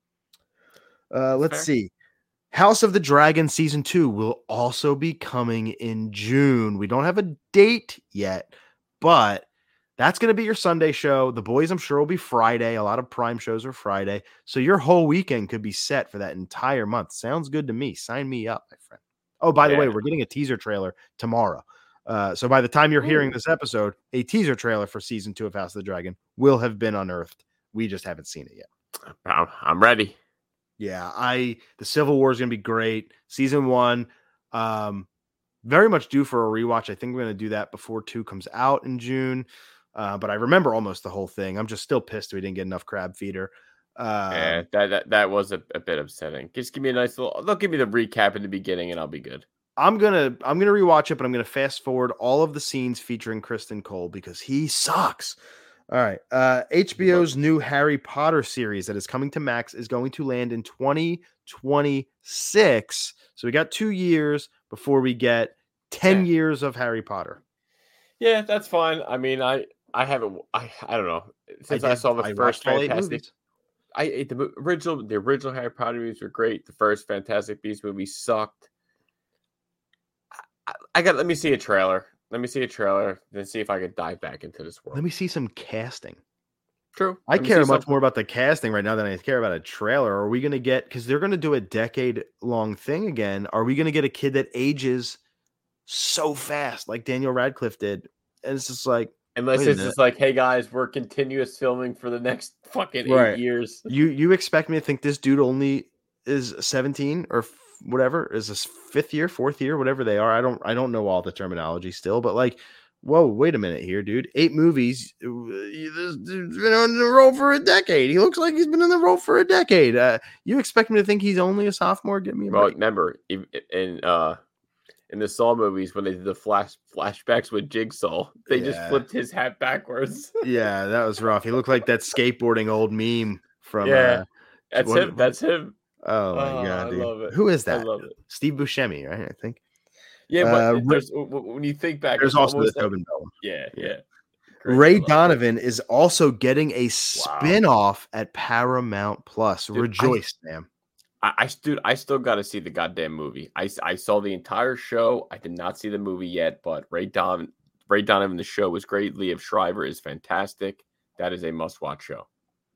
Uh, let's Fair. see. House of the Dragon season two will also be coming in June. We don't have a date yet, but that's going to be your Sunday show. The boys, I'm sure, will be Friday. A lot of Prime shows are Friday. So your whole weekend could be set for that entire month. Sounds good to me. Sign me up, my friend. Oh, by the way, Yeah. we're getting a teaser trailer tomorrow. Uh, so by the time you're hearing Ooh. this episode, a teaser trailer for season two of House of the Dragon will have been unearthed. We just haven't seen it yet. I'm, I'm ready. Yeah, I the Civil War is going to be great. Season one, um, very much due for a rewatch. I think we're going to do that before two comes out in June. Uh, but I remember almost the whole thing. I'm just still pissed we didn't get enough Crab Feeder. Um, yeah, that, that that was a, a bit upsetting. Just give me a nice little. They'll give me the recap in the beginning, and I'll be good. I'm gonna I'm gonna rewatch it, but I'm gonna fast forward all of the scenes featuring Kristen Cole because he sucks. All right. Uh, H B O's new Harry Potter series that is coming to Max is going to land in twenty twenty-six. So we got two years, before we get ten Yeah. years of Harry Potter. Yeah, that's fine. I mean, I I haven't. I I don't know. Since I, did- saw the I first watched all eight Fantastic, movies. I the mo- original the original Harry Potter movies were great. The first Fantastic Beasts movie sucked. I, I got. Let me see a trailer. Let me see a trailer, then see if I can dive back into this world. Let me see some casting. True. I Let me care see much something. more about the casting right now than I care about a trailer. Are we going to get, because they're going to do a decade long thing again. Are we going to get a kid that ages so fast like Daniel Radcliffe did? And it's just like, Unless wait a it's minute. just like, hey guys, we're continuous filming for the next fucking Right. eight years. You you expect me to think this dude only is seventeen or f- whatever, is this fifth year, fourth year, whatever they are? I don't I don't know all the terminology still, but like, whoa, wait a minute here, dude. Eight movies. uh, This dude's been on the road for a decade. He looks like he's been in the role for a decade. Uh, you expect me to think he's only a sophomore? Give me a Well, break. remember in in, uh in the Saw movies when they did the flash flashbacks with Jigsaw, they just Yeah. flipped his hat backwards. Yeah, that was rough. He looked like that skateboarding old meme from Yeah, uh that's what- him. That's him. oh my Oh, god, I dude. love it. Who is I that? love it. Steve Buscemi, right? I think. Yeah, but Uh, it- there's w- w- when you think back, There's it's also the almost like, Tobin Bell one. yeah, Yeah. yeah. Great, I Ray love it. Donovan is also getting a spin-off at Paramount Plus. Dude, I- Rejoice, Sam. I, I dude, I still got to see the goddamn movie. I, s- I saw the entire show. I did not see the movie yet, but Ray Donovan, Ray Donovan, the show was great. Liev Schreiber is fantastic. That is a must-watch show.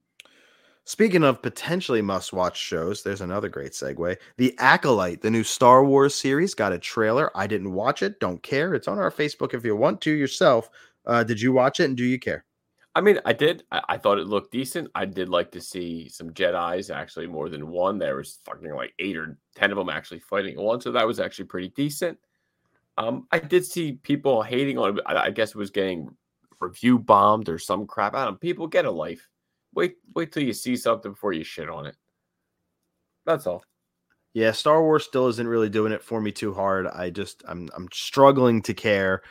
Speaking of potentially must-watch shows, there's another great segue. The Acolyte, the new Star Wars series, got a trailer. I didn't watch it. Don't care. It's on our Facebook if you want to yourself. Uh, did you watch it, and do you care? I mean, I did. I, I thought it looked decent. I did like to see some Jedis, actually more than one. There was fucking like eight or ten of them actually fighting at once, so that was actually pretty decent. Um, I did see people hating on it. I, I guess it was getting review bombed or some crap. I don't know. People get a life. Wait, wait till you see something before you shit on it. That's all. Yeah, Star Wars still isn't really doing it for me too hard. I just I'm I'm struggling to care.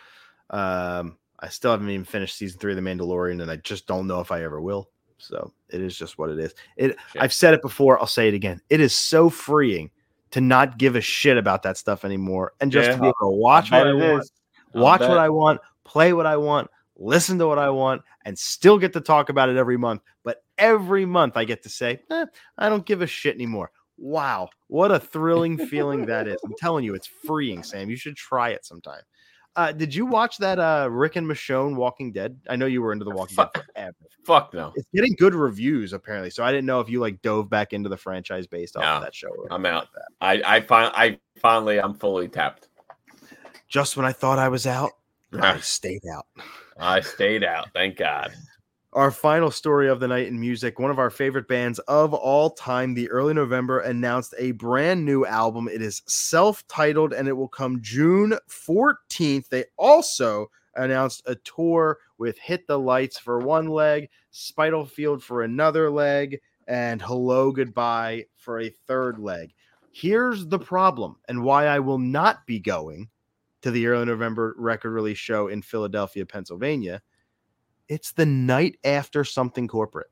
Um, I still haven't even finished season three of The Mandalorian, and I just don't know if I ever will. So it is just what it is. It Shit. I've said it before, I'll say it again. It is so freeing to not give a shit about that stuff anymore, and just Yeah, to be able to watch what I want, is. I'll watch bet. what I want, play what I want, listen to what I want, and still get to talk about it every month. But every month I get to say, eh, I don't give a shit anymore. Wow, what a thrilling feeling that is. I'm telling you, it's freeing, Sam. You should try it sometime. Uh, did you watch that uh, Rick and Michonne Walking Dead? I know you were into the Walking Dead forever. Fuck no. It's getting good reviews, apparently. So I didn't know if you like dove back into the franchise based off No, of that show. Or I'm anything out. like that. I I find I finally I'm fully tapped. Just when I thought I was out, I Ah. stayed out. I stayed out. Thank God. Our final story of the night in music, one of our favorite bands of all time, The Early November, announced a brand new album. It is self-titled and it will come June fourteenth. They also announced a tour with Hit the Lights for one leg, Spitalfield for another leg, and Hello Goodbye for a third leg. Here's the problem and why I will not be going to the Early November record release show in Philadelphia, Pennsylvania. It's the night after something corporate.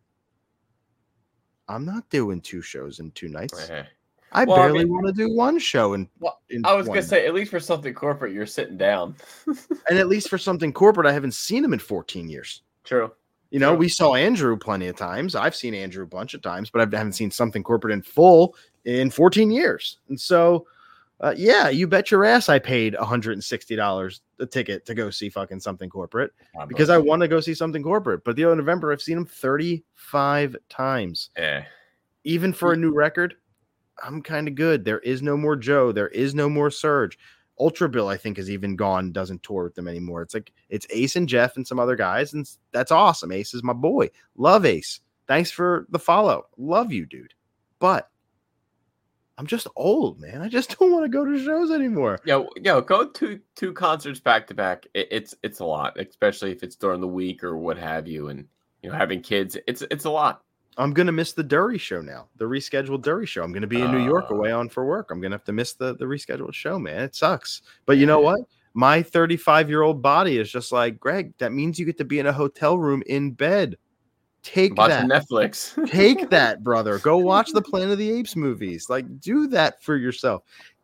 I'm not doing two shows in two nights. Eh. I Well, I barely mean- want to do one show in, Well, in I was one gonna night. say, at least for something corporate, you're sitting down. And at least for something corporate, I haven't seen him in fourteen years. True. You know, True. we saw Andrew plenty of times. I've seen Andrew a bunch of times, but I haven't seen something corporate in full in fourteen years. And so, uh, yeah, you bet your ass I paid one hundred sixty dollars a ticket to go see fucking something corporate because I want to go see something corporate. But the other November, I've seen him thirty-five times. Yeah. Even for a new record, I'm kind of good. There is no more Joe. There is no more Surge. Ultra Bill, I think, is even gone, doesn't tour with them anymore. It's like it's Ace and Jeff and some other guys, and that's awesome. Ace is my boy. Love Ace. Thanks for the follow. Love you, dude. But I'm just old, man. I just don't want to go to shows anymore. Yo, yo, go to two concerts back to back. It, it's it's a lot, especially if it's during the week or what have you, and you know having kids. It's it's a lot. I'm gonna miss the Dury show now, the rescheduled Dury show. I'm gonna be in New York Uh. away on for work. I'm gonna have to miss the the rescheduled show, man. It sucks. But you know what? My thirty-five year old body is just like, Greg, that means you get to be in a hotel room in bed. Take Watching that. Netflix. Take that, brother. Go watch the Planet of the Apes movies. Like, do that for yourself.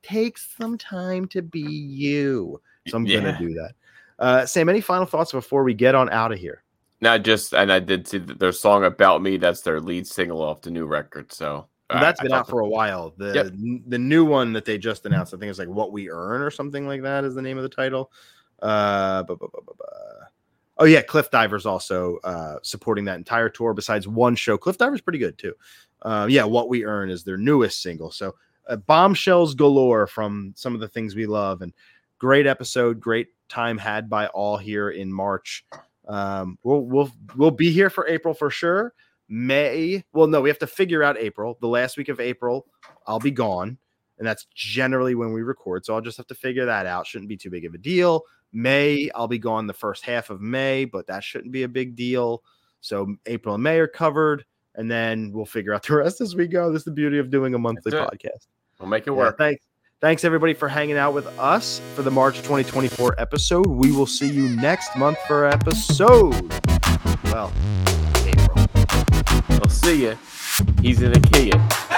takes some time to be you. So I'm Yeah. gonna do that. Uh, Sam, any final thoughts before we get on out of here? Not just, and I did see that their song "About Me." That's their lead single off the new record. So well, that's I, been I out for a while. The Yep. the new one that they just announced, I think it's like "What We Earn" or something like that is the name of the title. Uh, bu- bu- bu- bu- bu- oh yeah, Cliff Diver's also uh, supporting that entire tour. Besides one show, Cliff Diver's pretty good too. Uh, yeah, "What We Earn" is their newest single. So uh, bombshells galore from some of the things we love, and great episode, great time had by all here in March. Um, we'll we'll we'll be here for April for sure. May, well, no, we have to figure out April. The last week of April, I'll be gone, and that's generally when we record. So I'll just have to figure that out. Shouldn't be too big of a deal. May, I'll be gone the first half of May, but that shouldn't be a big deal. So April and May are covered, and then we'll figure out the rest as we go. This is the beauty of doing a monthly podcast. We'll make it Yeah, work. thanks. Thanks, everybody, for hanging out with us for the March twenty twenty-four episode. We will see you next month for episode. Well, April. I'll see you. He's in a Kia.